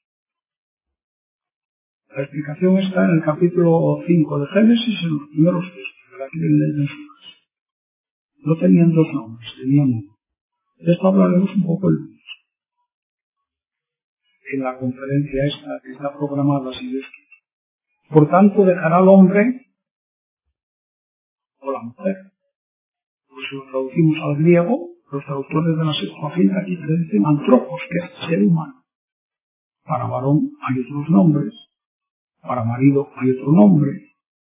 A: La explicación está en el capítulo 5 de Génesis, en los primeros textos, de la que leen en su casa. No tenían dos nombres, tenían uno. De esto hablaremos un poco el lunes. en la conferencia esta que está programada, si Dios quiere. Por tanto, dejará al hombre o la mujer. Pues si lo traducimos al griego, los traductores de la Septuaginta aquí traducen antropos, que es ser humano. Para varón hay otros nombres, para marido hay otro nombre.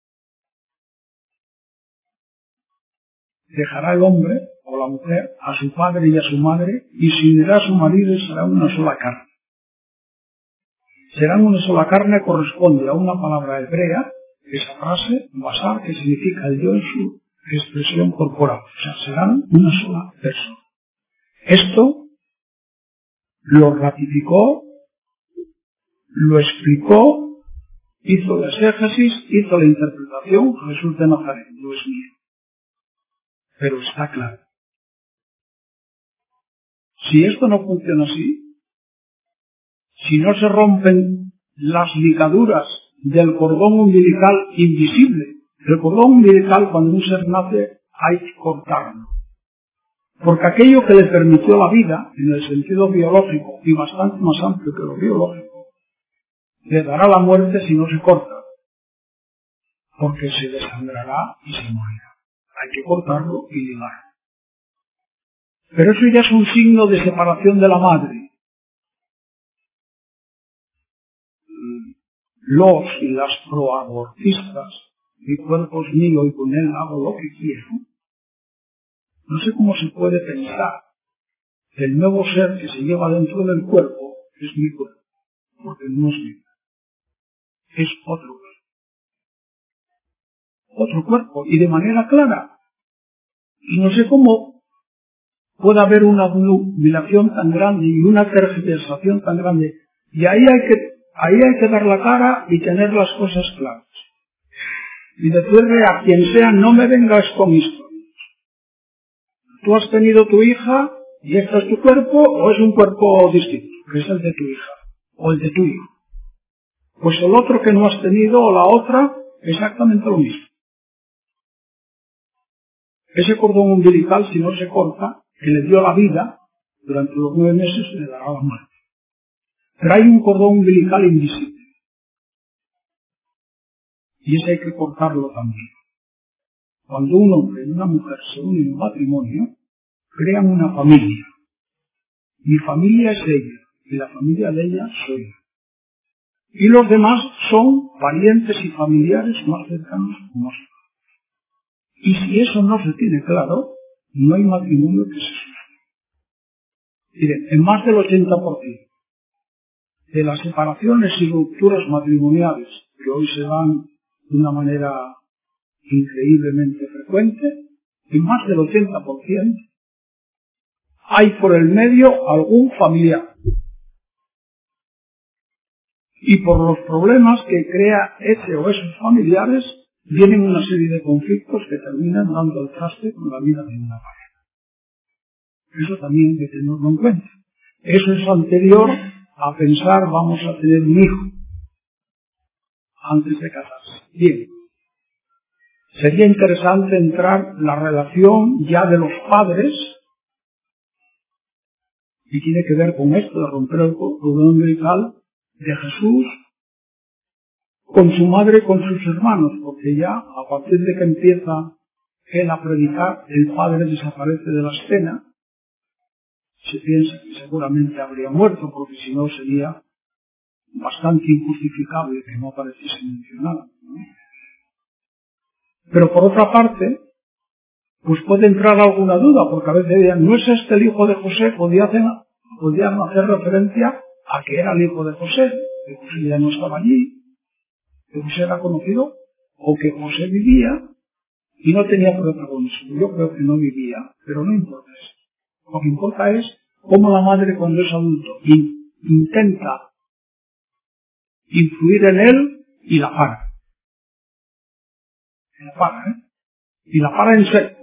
A: Dejará el hombre o la mujer a su padre y a su madre y se unirá a su marido y será una sola carne. Serán una sola carne corresponde a una palabra hebrea, esa frase, basar, que significa el yo en su expresión corporal. O sea, serán una sola persona. Esto lo ratificó, lo explicó, hizo la exégesis, hizo la interpretación Jesús de Nazaret, no es mío. Pero está claro. Si esto no funciona así, si no se rompen las ligaduras del cordón umbilical invisible, el cordón umbilical cuando un ser nace hay que cortarlo. Porque aquello que le permitió la vida, en el sentido biológico, y bastante más amplio que lo biológico, le dará la muerte si no se corta, porque se desangrará y se morirá. Hay que cortarlo y ligarlo. Pero eso ya es un signo de separación de la madre. Los y las proabortistas, mi cuerpo es mío y con él hago lo que quiero. No sé cómo se puede pensar que el nuevo ser que se lleva dentro del cuerpo es mi cuerpo, porque no es mío. Es otro cuerpo. Otro cuerpo, y de manera clara. Y no sé cómo puede haber una violación tan grande y una tergiversación tan grande. Y ahí hay que dar la cara y tener las cosas claras. Y decirle a quien sea, no me vengas con historias. Tú has tenido tu hija y este es tu cuerpo, o es un cuerpo distinto, que es el de tu hija, o el de tu hijo. Pues el otro que no has tenido, o la otra, exactamente lo mismo. Ese cordón umbilical, si no se corta, que le dio la vida, durante los 9 meses le dará la muerte. Pero hay un cordón umbilical invisible. Y ese hay que cortarlo también. Cuando un hombre y una mujer se unen en matrimonio, crean una familia. Mi familia es ella, y la familia de ella soy yo. Y los demás son parientes y familiares más cercanos como nosotros. Y si eso no se tiene claro, no hay matrimonio que se sostenga. Miren, en más del 80% de las separaciones y rupturas matrimoniales que hoy se dan de una manera increíblemente frecuente, en más del 80% hay por el medio algún familiar. Y por los problemas que crea ese o esos familiares, vienen una serie de conflictos que terminan dando el traste con la vida de una pareja. Eso también hay que tenerlo en cuenta. Eso es anterior a pensar vamos a tener un hijo antes de casarse. Bien. Sería interesante entrar en la relación ya de los padres, y tiene que ver con esto de romper el cordón umbilical de Jesús con su madre y con sus hermanos, porque ya a partir de que empieza él a predicar, el padre desaparece de la escena. Se piensa que seguramente habría muerto, porque si no sería bastante injustificable que no apareciese mencionado, ¿no? Pero por otra parte, pues puede entrar alguna duda, porque a veces dirán, ¿no es este el hijo de José? Podían hacer referencia a que era el hijo de José, que José ya no estaba allí, que José era conocido, o que José vivía y no tenía protagonismo. Yo creo que no vivía, pero no importa eso. Lo que importa es cómo la madre, cuando es adulto, intenta influir en él y la para. Y la para en serio.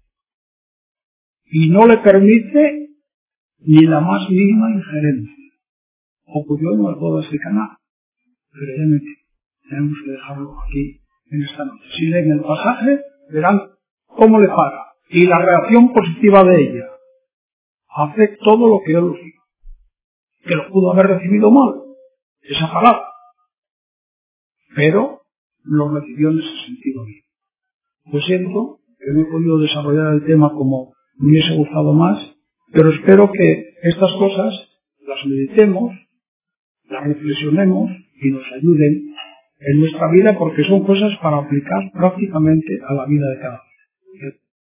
A: Y no le permite ni la más mínima injerencia. Ocurrió en las bodas de Caná. Pero ya tenemos que dejarlo aquí en esta noche. Si leen el pasaje, verán cómo le para. Y la reacción positiva de ella hace todo lo que yo lo digo. que lo pudo haber recibido mal, esa palabra, pero lo recibió en ese sentido bien. Pues siento que no he podido desarrollar el tema como me hubiese gustado más, pero espero que estas cosas las meditemos, las reflexionemos y nos ayuden en nuestra vida, porque son cosas para aplicar prácticamente a la vida de cada día.